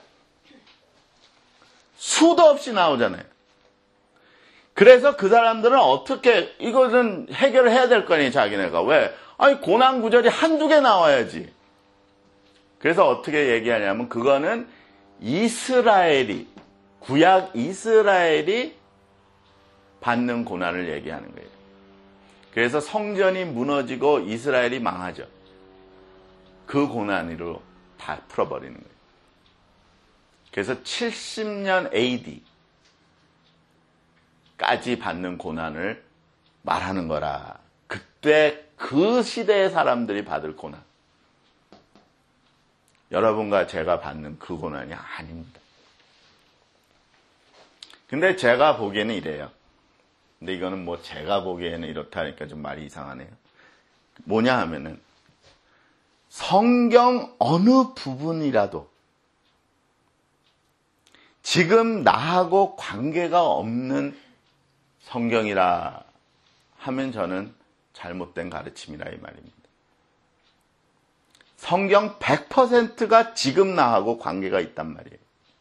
수도 없이 나오잖아요. 그래서 그 사람들은 어떻게 이거는 해결을 해야 될 거 아니에요, 자기네가. 왜? 아니 고난 구절이 한두 개 나와야지. 그래서 어떻게 얘기하냐면 그거는 이스라엘이 구약 이스라엘이 받는 고난을 얘기하는 거예요. 그래서 성전이 무너지고 이스라엘이 망하죠. 그 고난으로 다 풀어버리는 거예요. 그래서 칠십 년 에이디까지 받는 고난을 말하는 거라. 그때 그 시대의 사람들이 받을 고난. 여러분과 제가 받는 그 고난이 아닙니다. 근데 제가 보기에는 이래요. 근데 이거는 뭐 제가 보기에는 이렇다니까 좀 말이 이상하네요. 뭐냐 하면은 성경 어느 부분이라도 지금 나하고 관계가 없는 성경이라 하면 저는 잘못된 가르침이라 이 말입니다. 성경 백 퍼센트가 지금 나하고 관계가 있단 말이에요.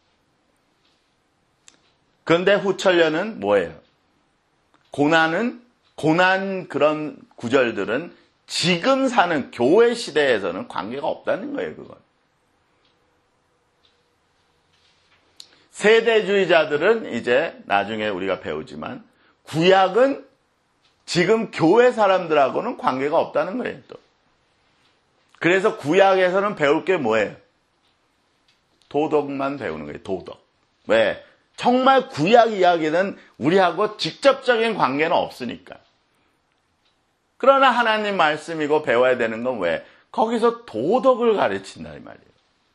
그런데 후천년은 뭐예요? 고난은, 고난 그런 구절들은 지금 사는 교회 시대에서는 관계가 없다는 거예요, 그건. 세대주의자들은 이제 나중에 우리가 배우지만 구약은 지금 교회 사람들하고는 관계가 없다는 거예요, 또. 그래서 구약에서는 배울 게 뭐예요? 도덕만 배우는 거예요, 도덕. 왜? 정말 구약 이야기는 우리하고 직접적인 관계는 없으니까. 그러나 하나님 말씀이고 배워야 되는 건 왜? 거기서 도덕을 가르친다 이 말이에요.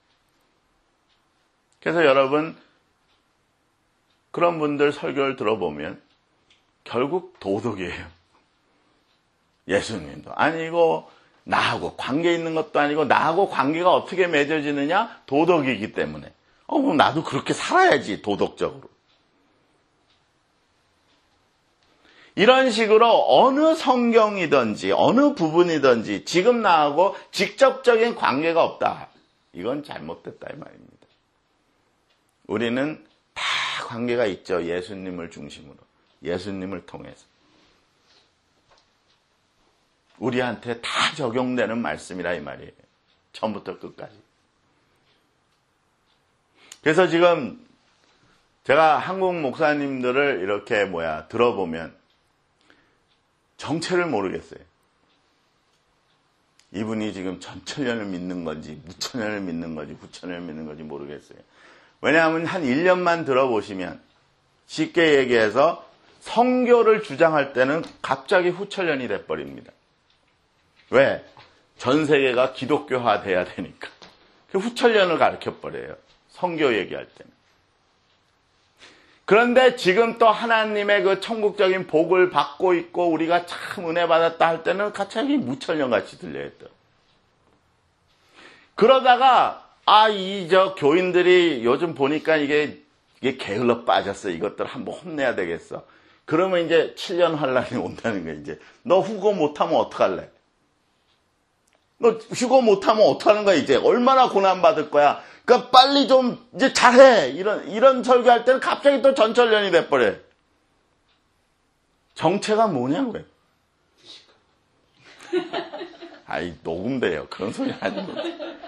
그래서 여러분 그런 분들 설교를 들어보면 결국 도덕이에요. 예수님도 아니고 나하고 관계 있는 것도 아니고 나하고 관계가 어떻게 맺어지느냐? 도덕이기 때문에. 어, 그럼 나도 그렇게 살아야지, 도덕적으로. 이런 식으로 어느 성경이든지 어느 부분이든지 지금 나하고 직접적인 관계가 없다. 이건 잘못됐다 이 말입니다. 우리는 다 관계가 있죠. 예수님을 중심으로. 예수님을 통해서. 우리한테 다 적용되는 말씀이라 이 말이에요. 처음부터 끝까지. 그래서 지금 제가 한국 목사님들을 이렇게 뭐야 들어보면 정체를 모르겠어요. 이분이 지금 전천년을 믿는 건지 무천년을 믿는 건지 후천년을 믿는 건지 모르겠어요. 왜냐하면 한 일 년만 들어보시면 쉽게 얘기해서 성교를 주장할 때는 갑자기 후천년이 돼버립니다. 왜? 전 세계가 기독교화 돼야 되니까. 후천년을 가르쳐버려요. 성교 얘기할 때는. 그런데 지금 또 하나님의 그 천국적인 복을 받고 있고 우리가 참 은혜 받았다 할 때는 갑자기 무천년 같이 들려요. 또. 그러다가 아, 이 저 교인들이 요즘 보니까 이게 이게 게을러 빠졌어. 이것들 한번 혼내야 되겠어. 그러면 이제 칠 년 환란이 온다는 거야. 이제 너 후고 못하면 어떡할래? 너 휴고 못하면 어떡하는 거야, 이제? 얼마나 고난받을 거야? 그러니까 빨리 좀, 이제 잘해! 이런, 이런 설교할 때는 갑자기 또 전천년이 돼버려. 정체가 뭐냐고요? 아이, 녹음돼요. 그런 소리 하는 거.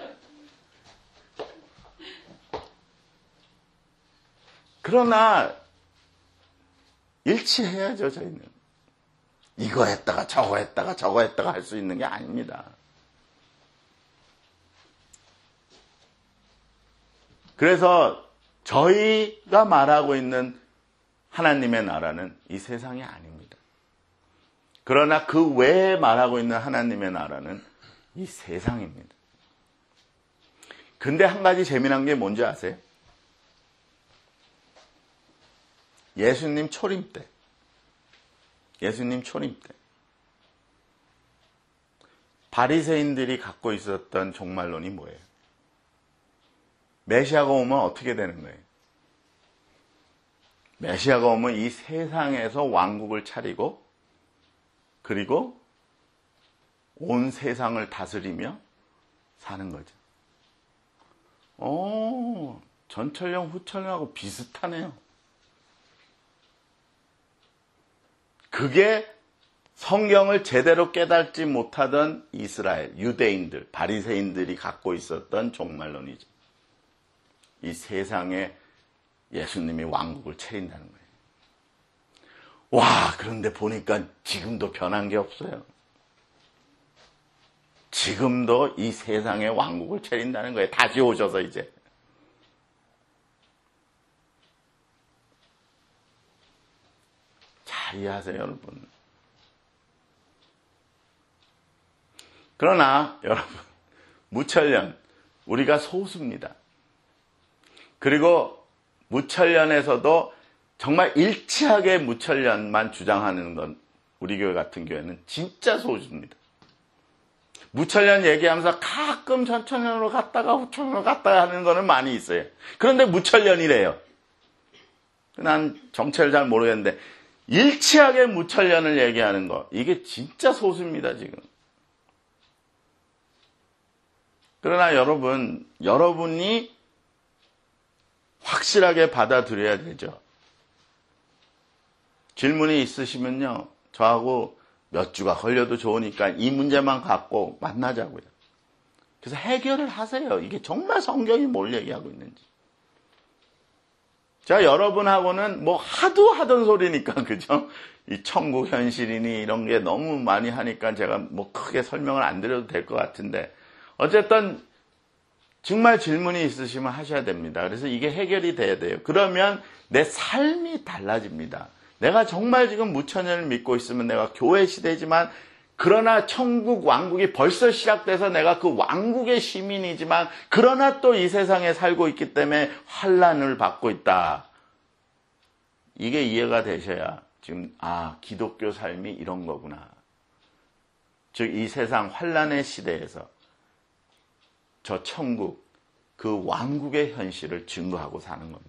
그러나, 일치해야죠, 저희는. 이거 했다가 저거 했다가 저거 했다가 할 수 있는 게 아닙니다. 그래서 저희가 말하고 있는 하나님의 나라는 이 세상이 아닙니다. 그러나 그 외에 말하고 있는 하나님의 나라는 이 세상입니다. 근데 한 가지 재미난 게 뭔지 아세요? 예수님 초림 때, 예수님 초림 때 바리새인들이 갖고 있었던 종말론이 뭐예요? 메시아가 오면 어떻게 되는 거예요? 메시아가 오면 이 세상에서 왕국을 차리고 그리고 온 세상을 다스리며 사는 거죠. 오, 전철령 후철령하고 비슷하네요. 그게 성경을 제대로 깨닫지 못하던 이스라엘, 유대인들, 바리새인들이 갖고 있었던 종말론이죠. 이 세상에 예수님이 왕국을 차린다는 거예요. 와, 그런데 보니까 지금도 변한 게 없어요. 지금도 이 세상에 왕국을 차린다는 거예요. 다시 오셔서 이제. 잘 이해하세요, 여러분. 그러나 여러분, 무천년, 우리가 소수입니다. 그리고 무천년에서도 정말 일치하게 무천년만 주장하는 건 우리 교회 같은 교회는 진짜 소수입니다. 무천년 얘기하면서 가끔 전천년으로 갔다가 후천년으로 갔다가 하는 거는 많이 있어요. 그런데 무천년이래요. 난 정체를 잘 모르겠는데 일치하게 무천년을 얘기하는 거, 이게 진짜 소수입니다, 지금. 그러나 여러분, 여러분이 확실하게 받아들여야 되죠. 질문이 있으시면요, 저하고 몇 주가 걸려도 좋으니까 이 문제만 갖고 만나자고요. 그래서 해결을 하세요. 이게 정말 성경이 뭘 얘기하고 있는지. 제가 여러분하고는 뭐 하도 하던 소리니까, 그죠? 이 천국 현실이니 이런 게 너무 많이 하니까 제가 뭐 크게 설명을 안 드려도 될 것 같은데, 어쨌든 정말 질문이 있으시면 하셔야 됩니다. 그래서 이게 해결이 돼야 돼요. 그러면 내 삶이 달라집니다. 내가 정말 지금 무천년을 믿고 있으면 내가 교회 시대지만, 그러나 천국 왕국이 벌써 시작돼서 내가 그 왕국의 시민이지만 그러나 또 이 세상에 살고 있기 때문에 환난을 받고 있다. 이게 이해가 되셔야 지금 아, 기독교 삶이 이런 거구나. 즉 이 세상 환난의 시대에서 저 천국, 그 왕국의 현실을 증거하고 사는 겁니다.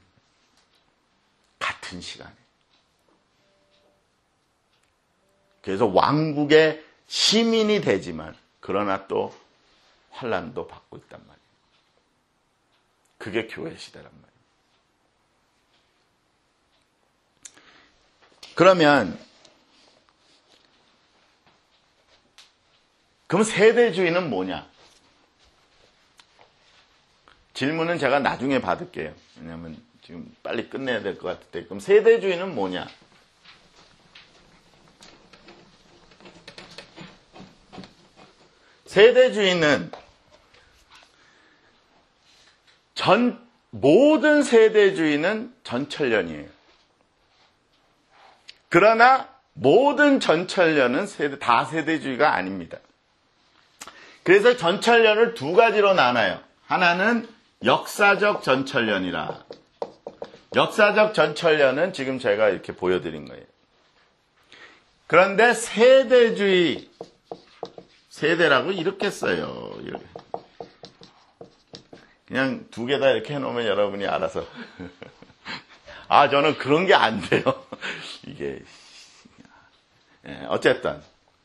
같은 시간에. 그래서 왕국의 시민이 되지만 그러나 또 환난도 받고 있단 말이에요. 그게 교회 시대란 말이에요. 그러면 그럼 세대주의는 뭐냐? 질문은 제가 나중에 받을게요. 왜냐하면 지금 빨리 끝내야 될 것 같을 때. 그럼 세대주의는 뭐냐? 세대주의는 전 모든 세대주의는 전천년이에요. 그러나 모든 전천년은 세대, 다 세대주의가 아닙니다. 그래서 전천년을 두 가지로 나눠요. 하나는 역사적 전천년이라. 역사적 전천년은 지금 제가 이렇게 보여드린 거예요. 그런데 세대주의, 세대라고 이렇게 써요. 이렇게. 그냥 두 개 다 이렇게 해놓으면 여러분이 알아서. 아, 저는 그런 게 안 돼요. 이게. 예, 어쨌든.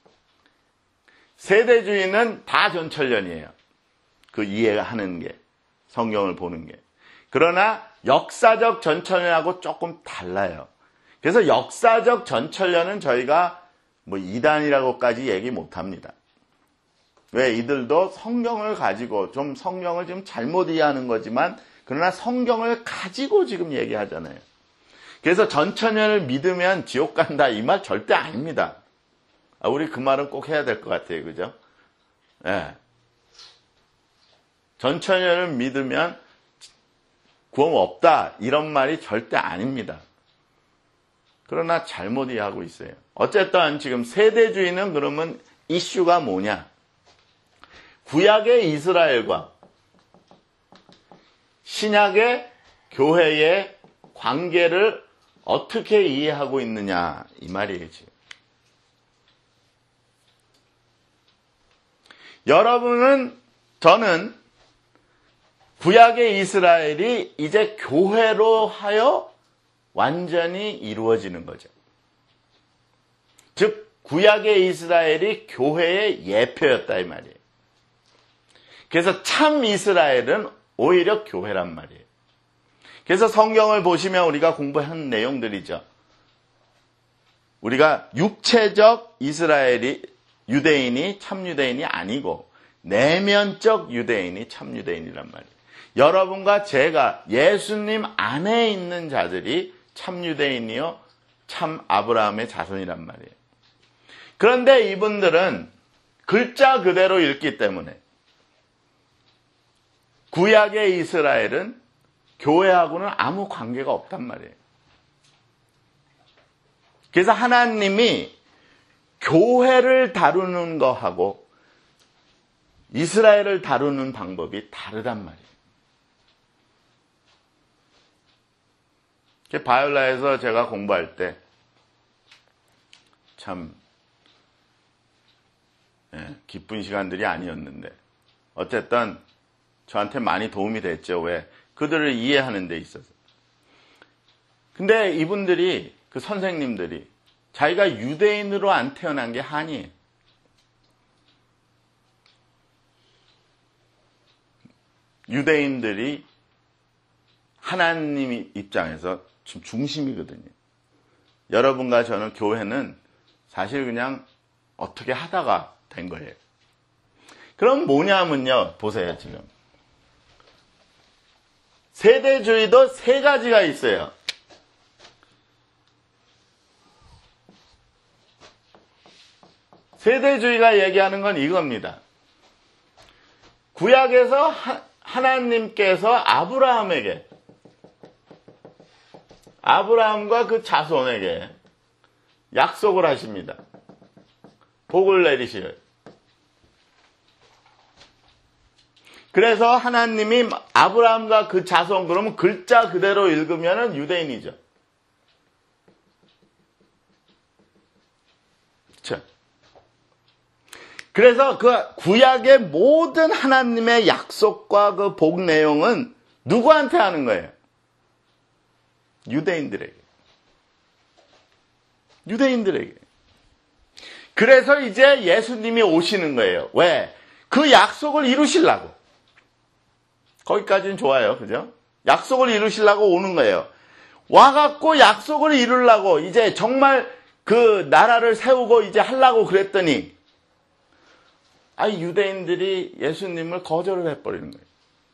세대주의는 다 전천년이에요. 그 이해하는 게. 성경을 보는 게. 그러나 역사적 전천년하고 조금 달라요. 그래서 역사적 전천년은 저희가 뭐 이단이라고까지 얘기 못 합니다. 왜? 이들도 성경을 가지고 좀 성경을 좀 잘못 이해하는 거지만 그러나 성경을 가지고 지금 얘기하잖아요. 그래서 전천년을 믿으면 지옥 간다 이 말 절대 아닙니다. 아, 우리 그 말은 꼭 해야 될 것 같아요. 그죠? 예. 네. 전천년을 믿으면 구원 없다 이런 말이 절대 아닙니다. 그러나 잘못 이해하고 있어요. 어쨌든 지금 세대주의는 그러면 이슈가 뭐냐? 구약의 이스라엘과 신약의 교회의 관계를 어떻게 이해하고 있느냐 이 말이에요. 지금. 여러분은 저는 구약의 이스라엘이 이제 교회로 하여 완전히 이루어지는 거죠. 즉 구약의 이스라엘이 교회의 예표였다 이 말이에요. 그래서 참 이스라엘은 오히려 교회란 말이에요. 그래서 성경을 보시면 우리가 공부한 내용들이죠. 우리가 육체적 이스라엘이 유대인이 참 유대인이 아니고 내면적 유대인이 참 유대인이란 말이에요. 여러분과 제가 예수님 안에 있는 자들이 참 유대인이요 참 아브라함의 자손이란 말이에요. 그런데 이분들은 글자 그대로 읽기 때문에 구약의 이스라엘은 교회하고는 아무 관계가 없단 말이에요. 그래서 하나님이 교회를 다루는 거하고 이스라엘을 다루는 방법이 다르단 말이에요. 바이올라에서 제가 공부할 때 참 예, 기쁜 시간들이 아니었는데 어쨌든 저한테 많이 도움이 됐죠. 왜? 그들을 이해하는 데 있어서. 근데 이분들이 그 선생님들이 자기가 유대인으로 안 태어난 게 한이에요. 유대인들이 하나님 입장에서 지금 중심이거든요. 여러분과 저는 교회는 사실 그냥 어떻게 하다가 된 거예요. 그럼 뭐냐면요. 보세요, 지금. 세대주의도 세 가지가 있어요. 세대주의가 얘기하는 건 이겁니다. 구약에서 하, 하나님께서 아브라함에게 아브라함과 그 자손에게 약속을 하십니다. 복을 내리시어요. 그래서 하나님이 아브라함과 그 자손 그러면 글자 그대로 읽으면 유대인이죠. 그렇죠? 그래서 그 구약의 모든 하나님의 약속과 그 복 내용은 누구한테 하는 거예요? 유대인들에게. 유대인들에게. 그래서 이제 예수님이 오시는 거예요. 왜? 그 약속을 이루시려고. 거기까지는 좋아요. 그죠? 약속을 이루시려고 오는 거예요. 와갖고 약속을 이루려고 이제 정말 그 나라를 세우고 이제 하려고 그랬더니 아, 유대인들이 예수님을 거절을 해버리는 거예요.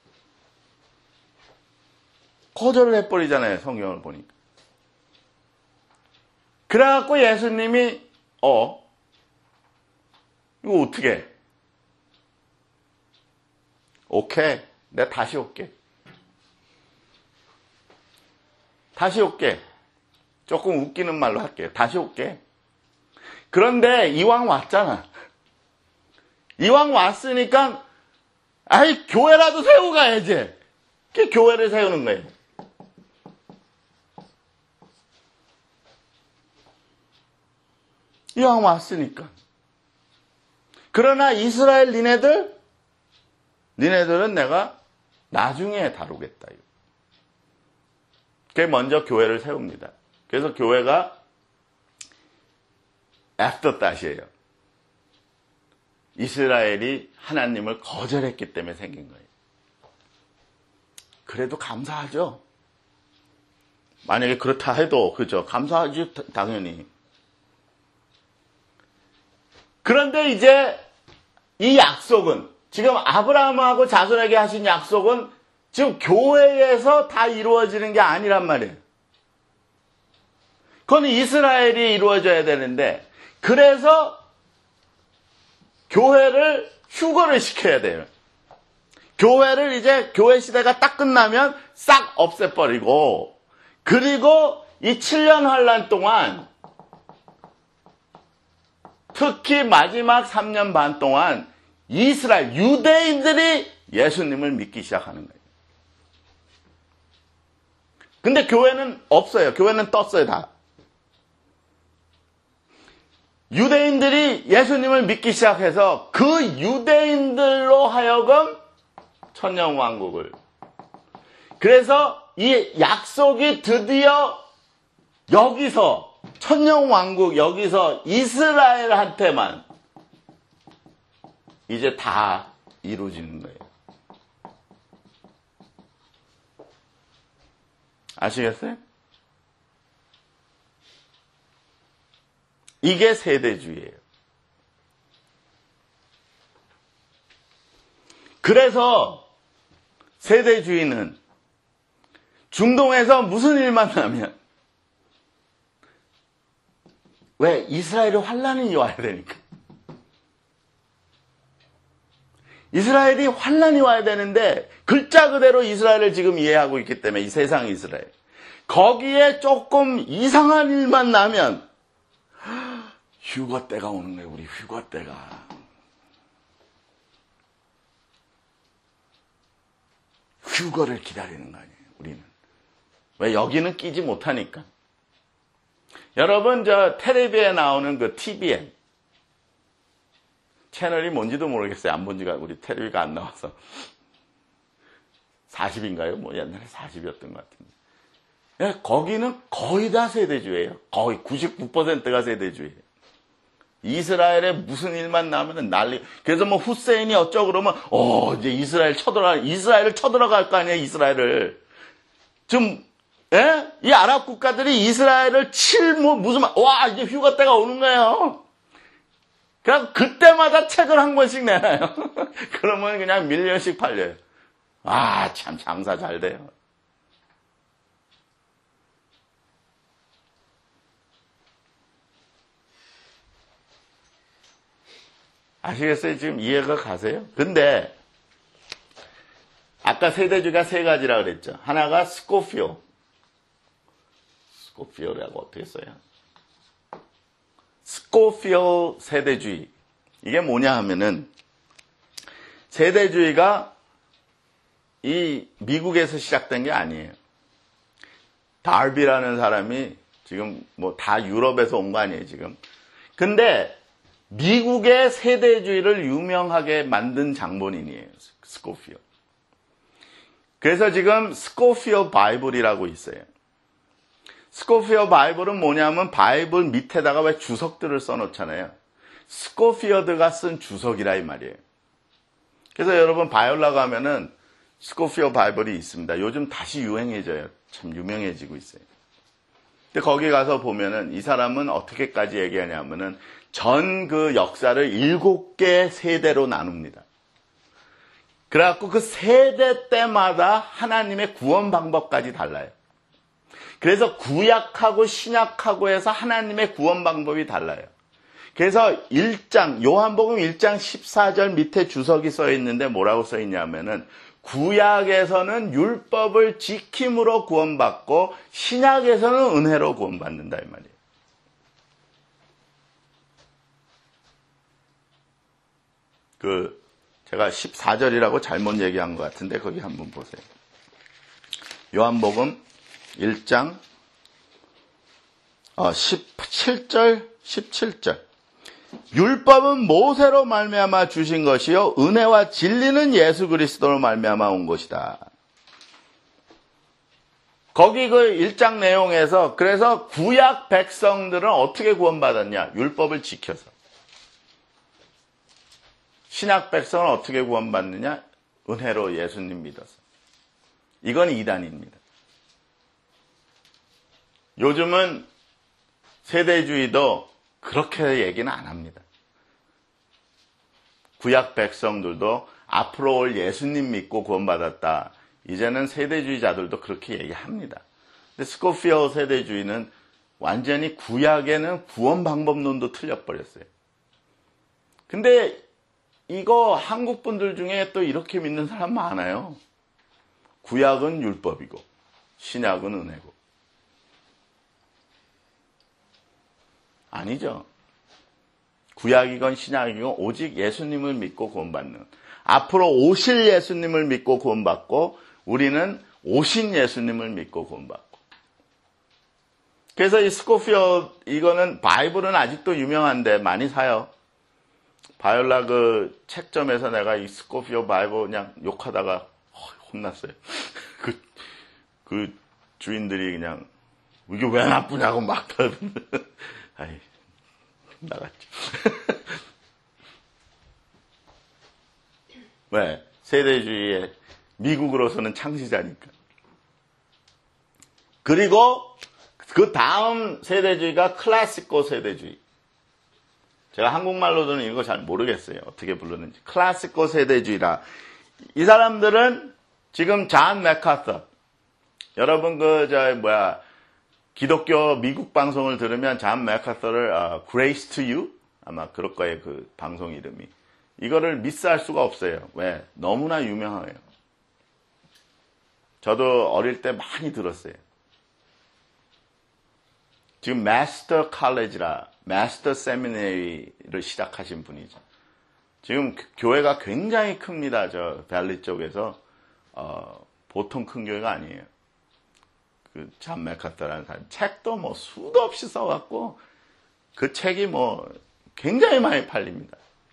거절을 해버리잖아요. 성경을 보니까. 그래갖고 예수님이 어 이거 어떻게 해? 오케이. 내가 다시 올게. 다시 올게. 조금 웃기는 말로 할게요. 다시 올게. 그런데 이왕 왔잖아. 이왕 왔으니까 아이 교회라도 세우고 가야지. 그 교회를 세우는 거예요. 이왕 왔으니까. 그러나 이스라엘 니네들 니네들은 내가 나중에 다루겠다. 그게 먼저 교회를 세웁니다. 그래서 교회가 애프터닷이에요. 이스라엘이 하나님을 거절했기 때문에 생긴 거예요. 그래도 감사하죠. 만약에 그렇다 해도 그죠? 감사하죠. 당연히. 그런데 이제 이 약속은 지금 아브라함하고 자손에게 하신 약속은 지금 교회에서 다 이루어지는 게 아니란 말이에요. 그건 이스라엘이 이루어져야 되는데 그래서 교회를 휴거를 시켜야 돼요. 교회를 이제 교회 시대가 딱 끝나면 싹 없애버리고, 그리고 이 칠 년 환란 동안, 특히 마지막 삼 년 반 동안 이스라엘, 유대인들이 예수님을 믿기 시작하는 거예요. 근데 교회는 없어요. 교회는 떴어요, 다. 유대인들이 예수님을 믿기 시작해서 그 유대인들로 하여금 천년왕국을. 그래서 이 약속이 드디어 여기서, 천년왕국, 여기서 이스라엘한테만 이제 다 이루어지는 거예요. 아시겠어요? 이게 세대주의예요. 그래서 세대주의는 중동에서 무슨 일만 나면, 왜? 이스라엘이 환란이 와야 되니까. 이스라엘이 환란이 와야 되는데 글자 그대로 이스라엘을 지금 이해하고 있기 때문에, 이 세상 이스라엘. 거기에 조금 이상한 일만 나면 휴거 때가 오는 거예요. 우리 휴거 때가. 휴거를 기다리는 거 아니에요. 우리는. 왜? 여기는 끼지 못하니까. 여러분, 저 텔레비에 나오는 그 티비엔 채널이 뭔지도 모르겠어요. 안 본 지가, 우리 텔레비가 안 나와서. 사십인가요? 뭐 옛날에 사십이었던 것 같은데. 예, 거기는 거의 다 세대주의예요. 거의 구십구 퍼센트가 세대주의예요. 이스라엘에 무슨 일만 나면은 난리. 그래서 뭐 후세인이 어쩌고 그러면, 어, 이제 이스라엘 쳐들어가, 이스라엘을 쳐들어갈 거 아니에요, 이스라엘을. 좀, 예? 이 아랍 국가들이 이스라엘을 칠, 뭐, 무슨, 와, 이제 휴가 때가 오는 거예요. 그냥 그때마다 책을 한 권씩 내놔요. 그러면 그냥 밀리언씩 팔려요. 아, 참, 장사 잘 돼요. 아시겠어요? 지금 이해가 가세요? 근데 아까 세대주의가 세 가지라 그랬죠. 하나가 스코피오. 스코피오라고 어떻게 써요? 스코피오 세대주의. 이게 뭐냐 하면은 세대주의가 이 미국에서 시작된 게 아니에요. 달비라는 사람이 지금 뭐 다 유럽에서 온 거 아니에요, 지금. 근데 미국의 세대주의를 유명하게 만든 장본인이에요. 스코피오. 그래서 지금 스코피오 바이블이라고 있어요. 스코피오 바이블은 뭐냐면 바이블 밑에다가 왜 주석들을 써놓잖아요. 스코피어드가 쓴 주석이라 이 말이에요. 그래서 여러분 바이올라 가면은 스코피오 바이블이 있습니다. 요즘 다시 유행해져요. 참 유명해지고 있어요. 근데 거기 가서 보면은 이 사람은 어떻게까지 얘기하냐면은 전 그 역사를 일곱 개 세대로 나눕니다. 그래갖고 그 세대 때마다 하나님의 구원 방법까지 달라요. 그래서 구약하고 신약하고 해서 하나님의 구원 방법이 달라요. 그래서 일 장, 요한복음 일 장 십사 절 밑에 주석이 써 있는데 뭐라고 써 있냐면은 구약에서는 율법을 지킴으로 구원받고 신약에서는 은혜로 구원받는다 이 말이에요. 그 제가 십사 절이라고 잘못 얘기한 것 같은데 거기 한번 보세요. 요한복음 일 장 어, 십칠 절, 십칠 절. 율법은 모세로 말미암아 주신 것이요 은혜와 진리는 예수 그리스도로 말미암아 온 것이다. 거기 그 일 장 내용에서 그래서 구약 백성들은 어떻게 구원받았냐? 율법을 지켜서. 신약 백성은 어떻게 구원받느냐? 은혜로 예수님 믿어서. 이건 이단입니다. 요즘은 세대주의도 그렇게 얘기는 안 합니다. 구약 백성들도 앞으로 올 예수님 믿고 구원받았다. 이제는 세대주의자들도 그렇게 얘기합니다. 근데 스코피오 세대주의는 완전히 구약에는 구원 방법론도 틀려버렸어요. 근데 이거 한국 분들 중에 또 이렇게 믿는 사람 많아요. 구약은 율법이고 신약은 은혜고. 아니죠. 구약이건 신약이건 오직 예수님을 믿고 구원받는, 앞으로 오실 예수님을 믿고 구원받고 우리는 오신 예수님을 믿고 구원받고. 그래서 이 스코피어, 이거는 바이블은 아직도 유명한데 많이 사요. 바이올라 그 책점에서 내가 이 스코피어 바이블 그냥 욕하다가 혼났어요. 그, 그 주인들이 그냥 이게 왜 나쁘냐고 막 그러던데. 아이, 나갔죠. 왜? 세대주의의 미국으로서는 창시자니까. 그리고 그 다음 세대주의가 클래시코 세대주의. 제가 한국말로는 이거 잘 모르겠어요. 어떻게 부르는지. 클래시코 세대주의라. 이 사람들은 지금 잔 맥카서. 여러분 그 저 뭐야 기독교 미국 방송을 들으면 잔 맥카서를 어, Grace to You 아마 그럴 거예요. 그 방송 이름이. 이거를 미스할 수가 없어요. 왜? 너무나 유명해요. 저도 어릴 때 많이 들었어요. 지금 마스터 칼레지라, 마스터 세미네리를 시작하신 분이죠. 지금 교회가 굉장히 큽니다. 저 밸리 쪽에서 어, 보통 큰 교회가 아니에요. 그 잔 맥카서라는 사람 책도 뭐 수도 없이 써갖고 그 책이 뭐 굉장히 많이 팔립니다.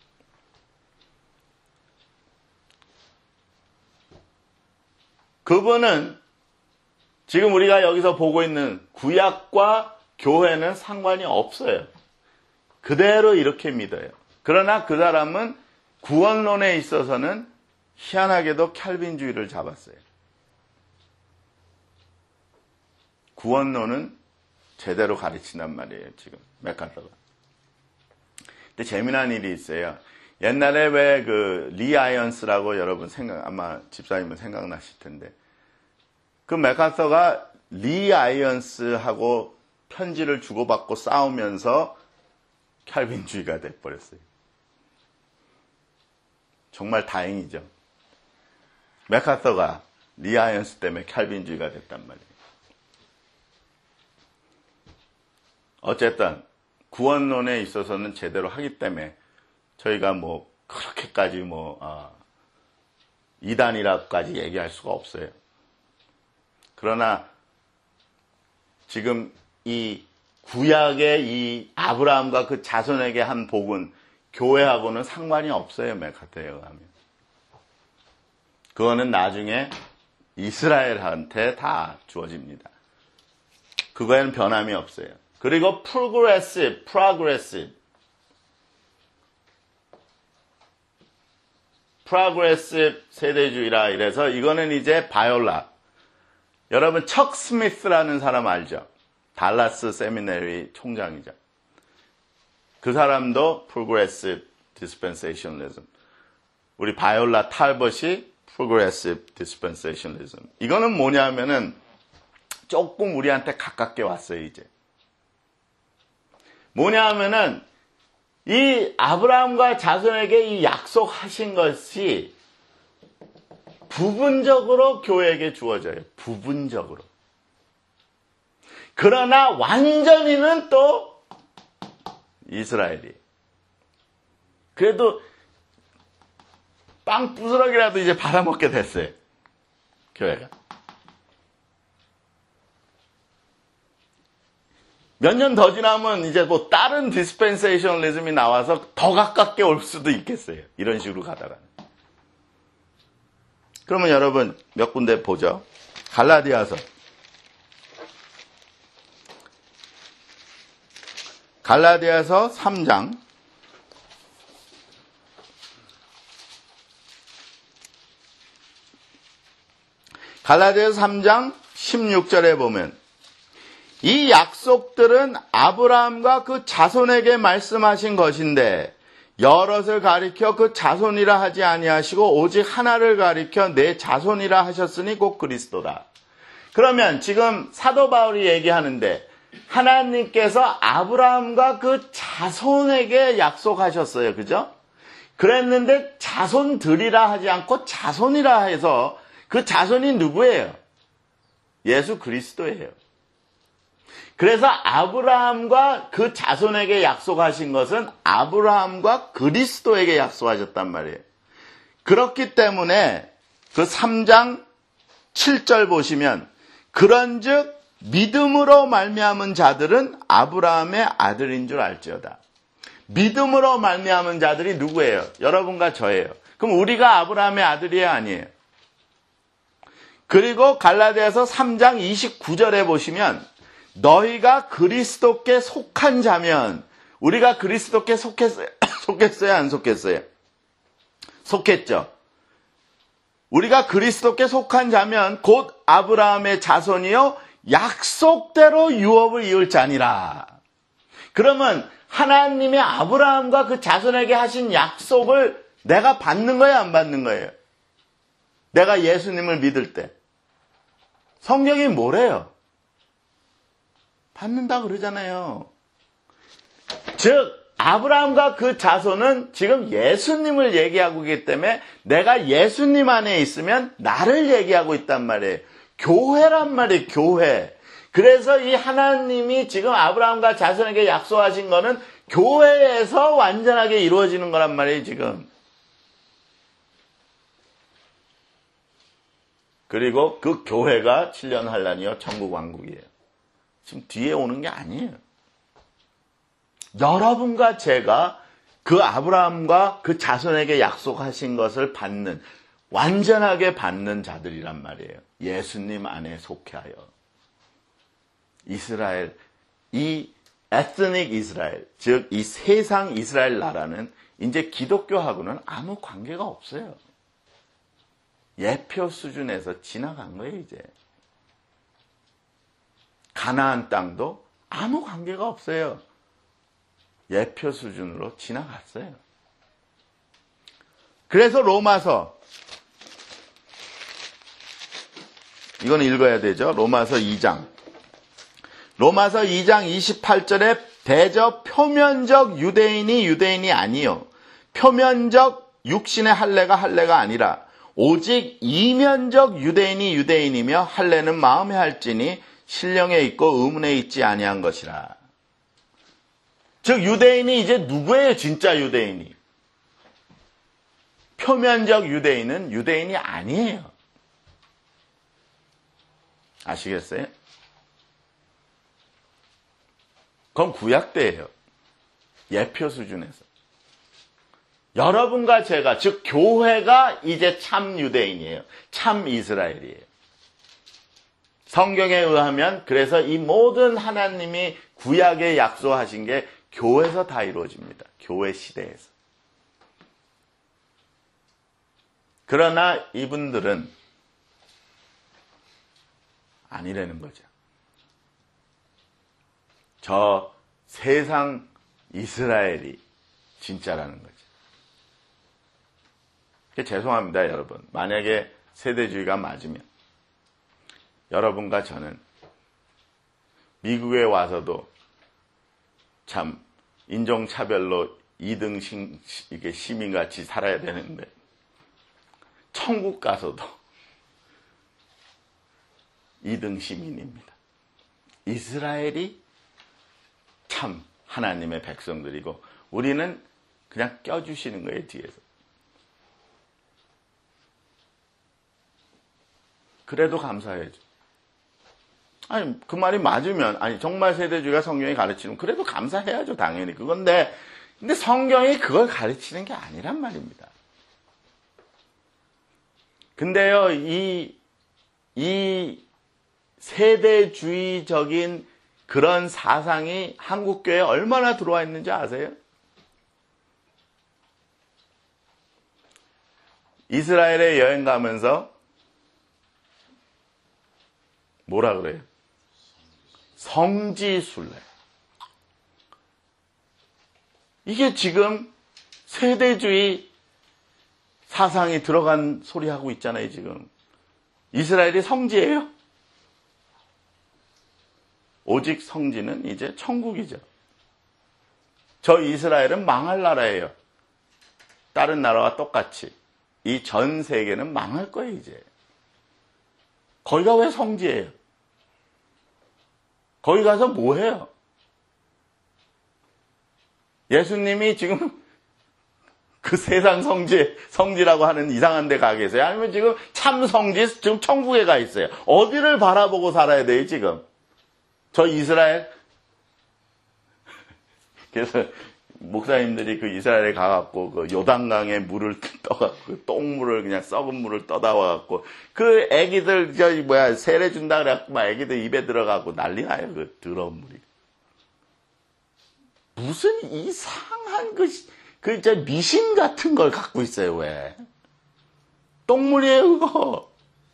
그분은 지금 우리가 여기서 보고 있는 구약과 교회는 상관이 없어요. 그대로 이렇게 믿어요. 그러나 그 사람은 구원론에 있어서는 희한하게도 캘빈주의를 잡았어요. 구원론은 제대로 가르친단 말이에요. 지금 맥카서가. 근데 재미난 일이 있어요. 옛날에 왜 그 리 아이언스라고 여러분 생각, 아마 집사님은 생각나실 텐데, 그 맥카서가 리 아이언스하고 편지를 주고받고 싸우면서 캘빈주의가 돼버렸어요. 정말 다행이죠. 맥카서가 리 아이언스 때문에 캘빈주의가 됐단 말이에요. 어쨌든 구원론에 있어서는 제대로 하기 때문에 저희가 뭐 그렇게까지 뭐 어, 이단이라까지 얘기할 수가 없어요. 그러나 지금 이 구약의 이 아브라함과 그 자손에게 한 복은 교회하고는 상관이 없어요. 맥카서에 의하면. 그거는 나중에 이스라엘한테 다 주어집니다. 그거에는 변함이 없어요. 그리고 progressive, progressive. progressive 세대주의라 이래서 이거는 이제 바이올라. 여러분 척 스미스라는 사람 알죠? 달라스 세미너리 총장이죠. 그 사람도 progressive dispensationalism. 우리 바이올라 탈벗이 progressive dispensationalism. 이거는 뭐냐면은 조금 우리한테 가깝게 왔어요, 이제. 뭐냐 하면은 이 아브라함과 자손에게 이 약속하신 것이 부분적으로 교회에게 주어져요. 부분적으로. 그러나 완전히는 또 이스라엘이. 그래도 빵 부스러기라도 이제 받아먹게 됐어요. 교회가. 몇 년 더 지나면 이제 뭐 다른 디스펜세이셔널리즘이 나와서 더 가깝게 올 수도 있겠어요. 이런 식으로 가다가. 그러면 여러분 몇 군데 보죠. 갈라디아서. 갈라디아서 삼 장. 갈라디아서 삼 장 십육 절에 보면 이 약속들은 아브라함과 그 자손에게 말씀하신 것인데 여럿을 가리켜 그 자손이라 하지 아니하시고 오직 하나를 가리켜 내 자손이라 하셨으니 곧 그리스도라. 그러면 지금 사도 바울이 얘기하는데 하나님께서 아브라함과 그 자손에게 약속하셨어요. 그죠? 그랬는데 자손들이라 하지 않고 자손이라 해서 그 자손이 누구예요? 예수 그리스도예요. 그래서 아브라함과 그 자손에게 약속하신 것은 아브라함과 그리스도에게 약속하셨단 말이에요. 그렇기 때문에 그 삼 장 칠 절 보시면 그런즉 믿음으로 말미암은 자들은 아브라함의 아들인 줄 알지어다. 믿음으로 말미암은 자들이 누구예요? 여러분과 저예요. 그럼 우리가 아브라함의 아들이에요, 아니에요? 그리고 갈라디아서 삼 장 이십구 절에 보시면 너희가 그리스도께 속한 자면, 우리가 그리스도께 속했어요? 속했어요? 안 속했어요? 속했죠. 우리가 그리스도께 속한 자면 곧 아브라함의 자손이요 약속대로 유업을 이을 자니라. 그러면 하나님이 아브라함과 그 자손에게 하신 약속을 내가 받는 거예요, 안 받는 거예요? 내가 예수님을 믿을 때. 성경이 뭐래요? 받는다 그러잖아요. 즉 아브라함과 그 자손은 지금 예수님을 얘기하고 있기 때문에 내가 예수님 안에 있으면 나를 얘기하고 있단 말이에요. 교회란 말이에요. 교회. 그래서 이 하나님이 지금 아브라함과 자손에게 약속하신 거는 교회에서 완전하게 이루어지는 거란 말이에요. 지금. 그리고 그 교회가 칠 년 환란이요 천국 왕국이에요. 지금 뒤에 오는 게 아니에요. 여러분과 제가 그 아브라함과 그 자손에게 약속하신 것을 받는, 완전하게 받는 자들이란 말이에요. 예수님 안에 속해하여. 이스라엘, 이 에스닉 이스라엘, 즉 이 세상 이스라엘 나라는 이제 기독교하고는 아무 관계가 없어요. 예표 수준에서 지나간 거예요, 이제. 가나안 땅도 아무 관계가 없어요. 예표 수준으로 지나갔어요. 그래서 로마서, 이건 읽어야 되죠. 로마서 이 장. 로마서 이 장 이십팔 절에 대저 표면적 유대인이 유대인이 아니요 표면적 육신의 할례가 할례가 아니라 오직 이면적 유대인이 유대인이며 할례는 마음에 할지니 신령에 있고 의문에 있지 아니한 것이라. 즉 유대인이 이제 누구예요? 진짜 유대인이. 표면적 유대인은 유대인이 아니에요. 아시겠어요? 그건 구약 때예요. 예표 수준에서. 여러분과 제가, 즉 교회가 이제 참 유대인이에요. 참 이스라엘이에요. 성경에 의하면 그래서 이 모든 하나님이 구약에 약속하신 게 교회에서 다 이루어집니다. 교회 시대에서. 그러나 이분들은 아니라는 거죠. 저 세상 이스라엘이 진짜라는 거죠. 죄송합니다, 여러분. 만약에 세대주의가 맞으면 여러분과 저는 미국에 와서도 참 인종차별로 이 등 이게 시민같이 살아야 되는데 천국 가서도 이 등 시민입니다. 이스라엘이 참 하나님의 백성들이고 우리는 그냥 껴주시는 거예요, 뒤에서. 그래도 감사해야죠. 아니, 그 말이 맞으면, 아니, 정말 세대주의가 성경이 가르치는, 그래도 감사해야죠, 당연히. 그건데, 근데 성경이 그걸 가르치는 게 아니란 말입니다. 근데요, 이, 이 세대주의적인 그런 사상이 한국교회에 얼마나 들어와 있는지 아세요? 이스라엘에 여행 가면서 뭐라 그래요? 성지순례. 이게 지금 세대주의 사상이 들어간 소리 하고 있잖아요, 지금. 이스라엘이 성지예요? 오직 성지는 이제 천국이죠. 저 이스라엘은 망할 나라예요. 다른 나라와 똑같이 이 전 세계는 망할 거예요, 이제. 거기가 왜 성지예요? 거기 가서 뭐 해요? 예수님이 지금 그 세상 성지, 성지라고 하는 이상한 데 가 계세요? 아니면 지금 참 성지, 지금 천국에 가 있어요? 어디를 바라보고 살아야 돼요, 지금? 저 이스라엘? 그래서 목사님들이 그 이스라엘에 가갖고 그 요단강에 물을 떠갖고 똥물을 그냥 썩은 물을 떠다 와갖고 그 애기들 저 뭐야 세례 준다 그래갖고 막 애기들 입에 들어가고 난리 나요, 그 더러운 물이. 무슨 이상한 그, 그 이제 미신 같은 걸 갖고 있어요, 왜? 똥물이에요, 그거.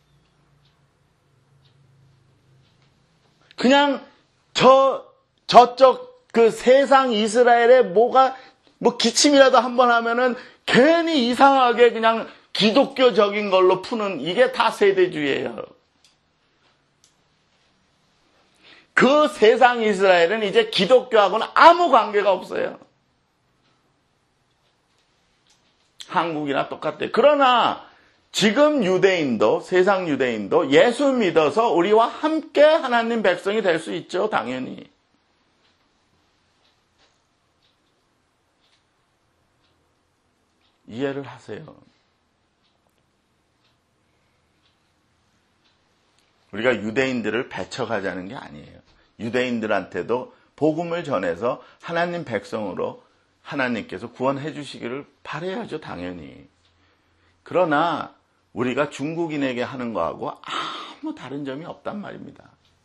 그냥 저, 저쪽 그 세상 이스라엘에 뭐가, 뭐 기침이라도 한번 하면은 괜히 이상하게 그냥 기독교적인 걸로 푸는 이게 다 세대주의예요. 그 세상 이스라엘은 이제 기독교하고는 아무 관계가 없어요. 한국이나 똑같대요. 그러나 지금 유대인도, 세상 유대인도 예수 믿어서 우리와 함께 하나님 백성이 될 수 있죠, 당연히. 이해를 하세요. 우리가 유대인들을 배척하자는 게 아니에요. 유대인들한테도 복음을 전해서 하나님 백성으로 하나님께서 구원해 주시기를 바라야죠, 당연히. 그러나 우리가 중국인에게 하는 거하고 아무 다른 점이 없단 말입니다.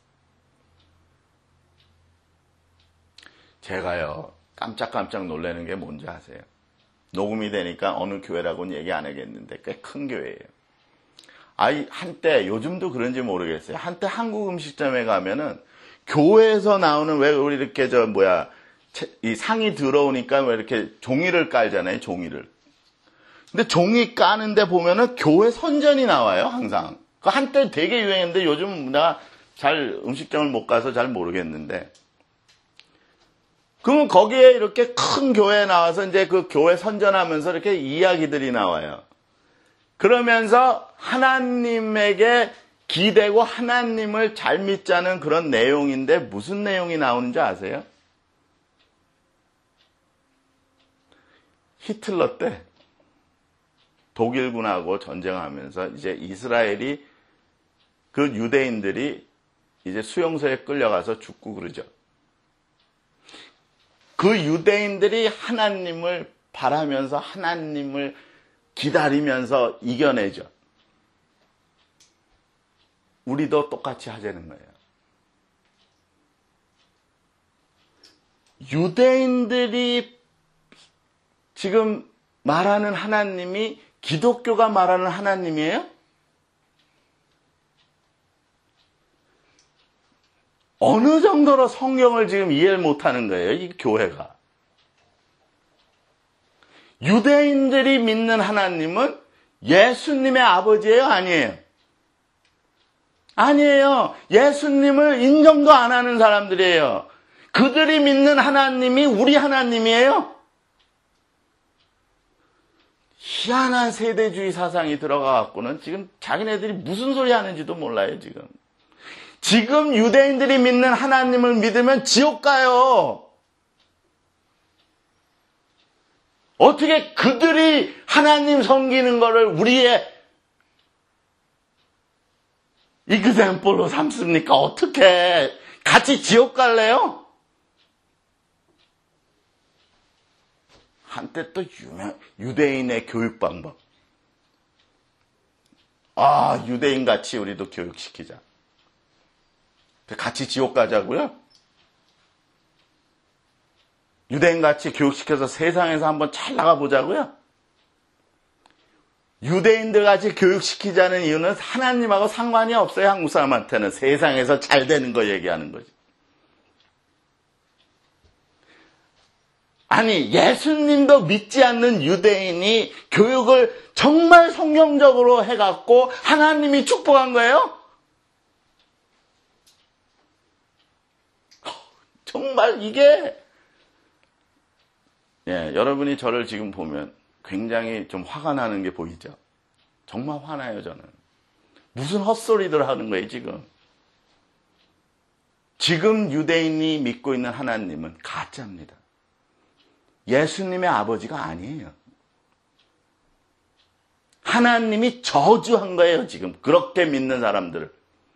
제가요, 깜짝깜짝 놀라는 게 뭔지 아세요? 녹음이 되니까 어느 교회라고는 얘기 안 하겠는데 꽤 큰 교회예요. 아이, 한때, 요즘도 그런지 모르겠어요. 한때 한국 음식점에 가면은 교회에서 나오는 왜 우리 이렇게 저 뭐야, 이 상이 들어오니까 왜 이렇게 종이를 깔잖아요, 종이를. 근데 종이 까는데 보면은 교회 선전이 나와요, 항상. 그 한때 되게 유행했는데 요즘 내가 잘 음식점을 못 가서 잘 모르겠는데. 그러면 거기에 이렇게 큰 교회에 나와서 이제 그 교회 선전하면서 이렇게 이야기들이 나와요. 그러면서 하나님에게 기대고 하나님을 잘 믿자는 그런 내용인데 무슨 내용이 나오는지 아세요? 히틀러 때 독일군하고 전쟁하면서 이제 이스라엘이 그 유대인들이 이제 수용소에 끌려가서 죽고 그러죠. 그 유대인들이 하나님을 바라면서 하나님을 기다리면서 이겨내죠. 우리도 똑같이 하자는 거예요. 유대인들이 지금 말하는 하나님이 기독교가 말하는 하나님이에요? 어느 정도로 성경을 지금 이해를 못하는 거예요, 이 교회가. 유대인들이 믿는 하나님은 예수님의 아버지예요, 아니에요? 아니에요. 예수님을 인정도 안 하는 사람들이에요. 그들이 믿는 하나님이 우리 하나님이에요. 희한한 세대주의 사상이 들어가갖고는 지금 자기네들이 무슨 소리 하는지도 몰라요, 지금. 지금 유대인들이 믿는 하나님을 믿으면 지옥 가요. 어떻게 그들이 하나님 섬기는 거를 우리의 이그샘플로 삼습니까? 어떻게 같이 지옥 갈래요? 한때 또 유명, 유대인의 교육 방법. 아, 유대인 같이 우리도 교육시키자. 같이 지옥 가자고요? 유대인 같이 교육시켜서 세상에서 한번 잘 나가보자고요? 유대인들 같이 교육시키자는 이유는 하나님하고 상관이 없어요. 한국 사람한테는 세상에서 잘 되는 거 얘기하는 거지. 아니, 예수님도 믿지 않는 유대인이 교육을 정말 성경적으로 해갖고 하나님이 축복한 거예요? 정말 이게, 예, 여러분이 저를 지금 보면 굉장히 좀 화가 나는 게 보이죠? 정말 화나요, 저는. 무슨 헛소리들 하는 거예요, 지금. 지금 유대인이 믿고 있는 하나님은 가짜입니다. 예수님의 아버지가 아니에요. 하나님이 저주한 거예요, 지금. 그렇게 믿는 사람들을.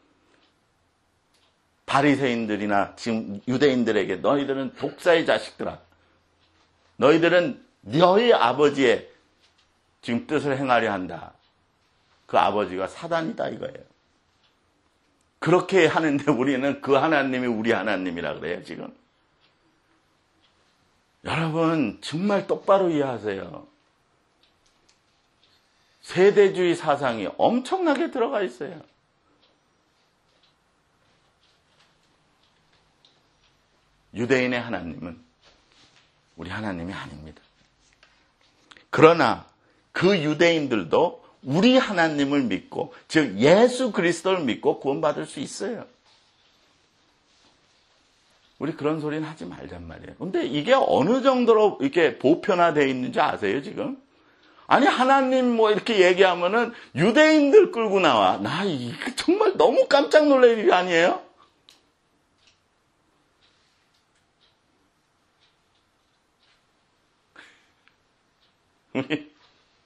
바리새인들이나 지금 유대인들에게 너희들은 독사의 자식들아. 너희들은 너희 아버지의 지금 뜻을 행하려 한다. 그 아버지가 사단이다 이거예요. 그렇게 하는데 우리는 그 하나님이 우리 하나님이라 그래요, 지금. 여러분, 정말 똑바로 이해하세요. 세대주의 사상이 엄청나게 들어가 있어요. 유대인의 하나님은 우리 하나님이 아닙니다. 그러나 그 유대인들도 우리 하나님을 믿고, 즉 예수 그리스도를 믿고 구원받을 수 있어요. 우리 그런 소리는 하지 말란 말이에요. 근데 이게 어느 정도로 이렇게 보편화되어 있는지 아세요, 지금? 아니, 하나님 뭐 이렇게 얘기하면은 유대인들 끌고 나와. 나 이거 정말 너무 깜짝 놀랄 일이 아니에요? 우리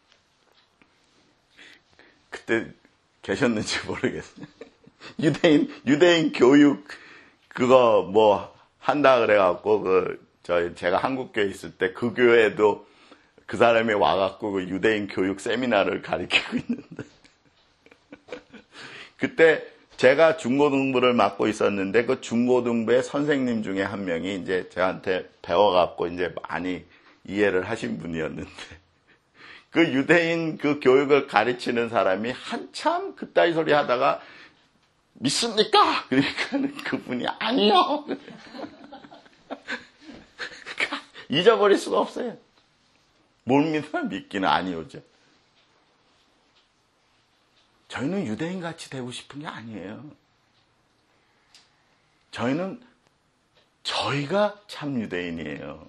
그때 계셨는지 모르겠어요. 유대인 유대인 교육 그거 뭐 한다 그래갖고 그 저 제가 한국 교회 있을 때 그 교회에도 그 사람이 와갖고 그 유대인 교육 세미나를 가르치고 있는데 그때 제가 중고등부를 맡고 있었는데 그 중고등부의 선생님 중에 한 명이 이제 저한테 배워갖고 이제 많이 이해를 하신 분이었는데 그 유대인 그 교육을 가르치는 사람이 한참 그따위 소리 하다가 믿습니까? 그러니까 그분이 아니요. 잊어버릴 수가 없어요. 뭘 믿으면 믿기는 아니오죠. 저희는 유대인같이 되고 싶은 게 아니에요. 저희는 저희가 참 유대인이에요.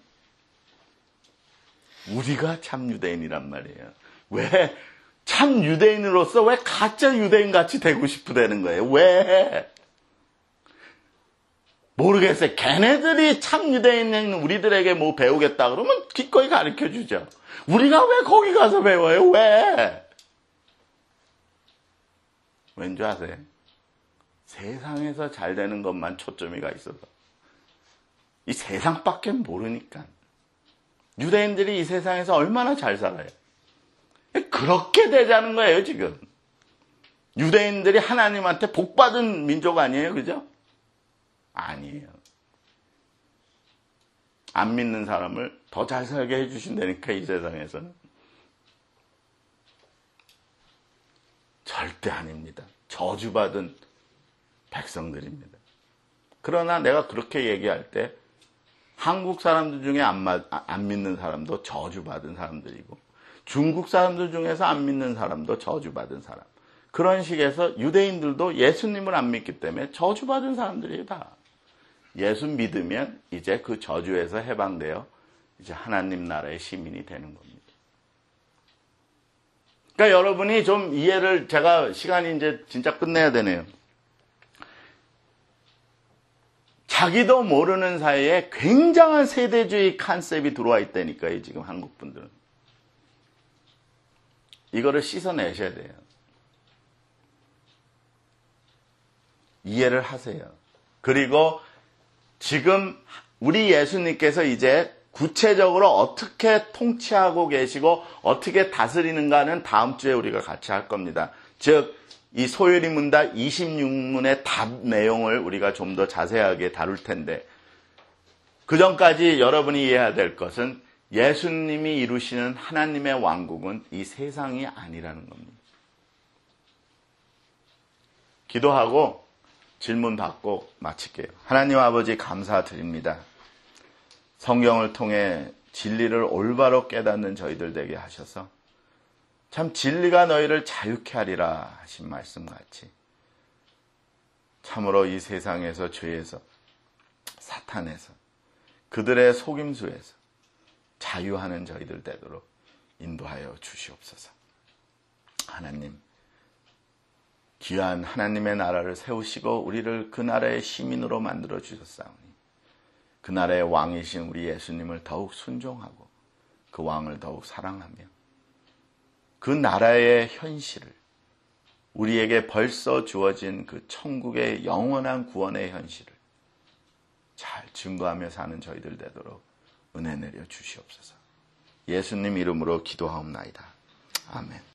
우리가 참 유대인이란 말이에요. 왜? 참 유대인으로서 왜 가짜 유대인같이 되고 싶으다는 거예요? 왜? 모르겠어요. 걔네들이 참 유대인인 우리들에게 뭐 배우겠다 그러면 기꺼이 가르쳐주죠. 우리가 왜 거기 가서 배워요? 왜? 왠지 아세요? 세상에서 잘 되는 것만 초점이 가 있어서. 이 세상밖에 모르니까. 유대인들이 이 세상에서 얼마나 잘 살아요. 그렇게 되자는 거예요, 지금. 유대인들이 하나님한테 복받은 민족 아니에요, 그죠? 아니에요. 안 믿는 사람을 더 잘 살게 해주신다니까, 이 세상에서는. 절대 아닙니다. 저주받은 백성들입니다. 그러나 내가 그렇게 얘기할 때 한국 사람들 중에 안, 마, 안 믿는 사람도 저주받은 사람들이고 중국 사람들 중에서 안 믿는 사람도 저주받은 사람. 그런 식에서 유대인들도 예수님을 안 믿기 때문에 저주받은 사람들이에요, 다. 예수 믿으면 이제 그 저주에서 해방되어 이제 하나님 나라의 시민이 되는 겁니다. 그러니까 여러분이 좀 이해를, 제가 시간이 이제 진짜 끝내야 되네요. 자기도 모르는 사이에 굉장한 세대주의 컨셉이 들어와 있다니까요, 지금 한국 분들은. 이거를 씻어내셔야 돼요. 이해를 하세요. 그리고 지금 우리 예수님께서 이제 구체적으로 어떻게 통치하고 계시고 어떻게 다스리는가는 다음 주에 우리가 같이 할 겁니다. 즉, 이 소요리 문답 이십육 문의 답 내용을 우리가 좀 더 자세하게 다룰 텐데, 그 전까지 여러분이 이해해야 될 것은 예수님이 이루시는 하나님의 왕국은 이 세상이 아니라는 겁니다. 기도하고 질문 받고 마칠게요. 하나님 아버지 감사드립니다. 성경을 통해 진리를 올바로 깨닫는 저희들 되게 하셔서 참 진리가 너희를 자유케 하리라 하신 말씀같이 참으로 이 세상에서 죄에서 사탄에서 그들의 속임수에서 자유하는 저희들 되도록 인도하여 주시옵소서. 하나님, 귀한 하나님의 나라를 세우시고 우리를 그 나라의 시민으로 만들어 주셨사오니 그 나라의 왕이신 우리 예수님을 더욱 순종하고 그 왕을 더욱 사랑하며 그 나라의 현실을, 우리에게 벌써 주어진 그 천국의 영원한 구원의 현실을 잘 증거하며 사는 저희들 되도록 은혜 내려 주시옵소서. 예수님 이름으로 기도하옵나이다. 아멘.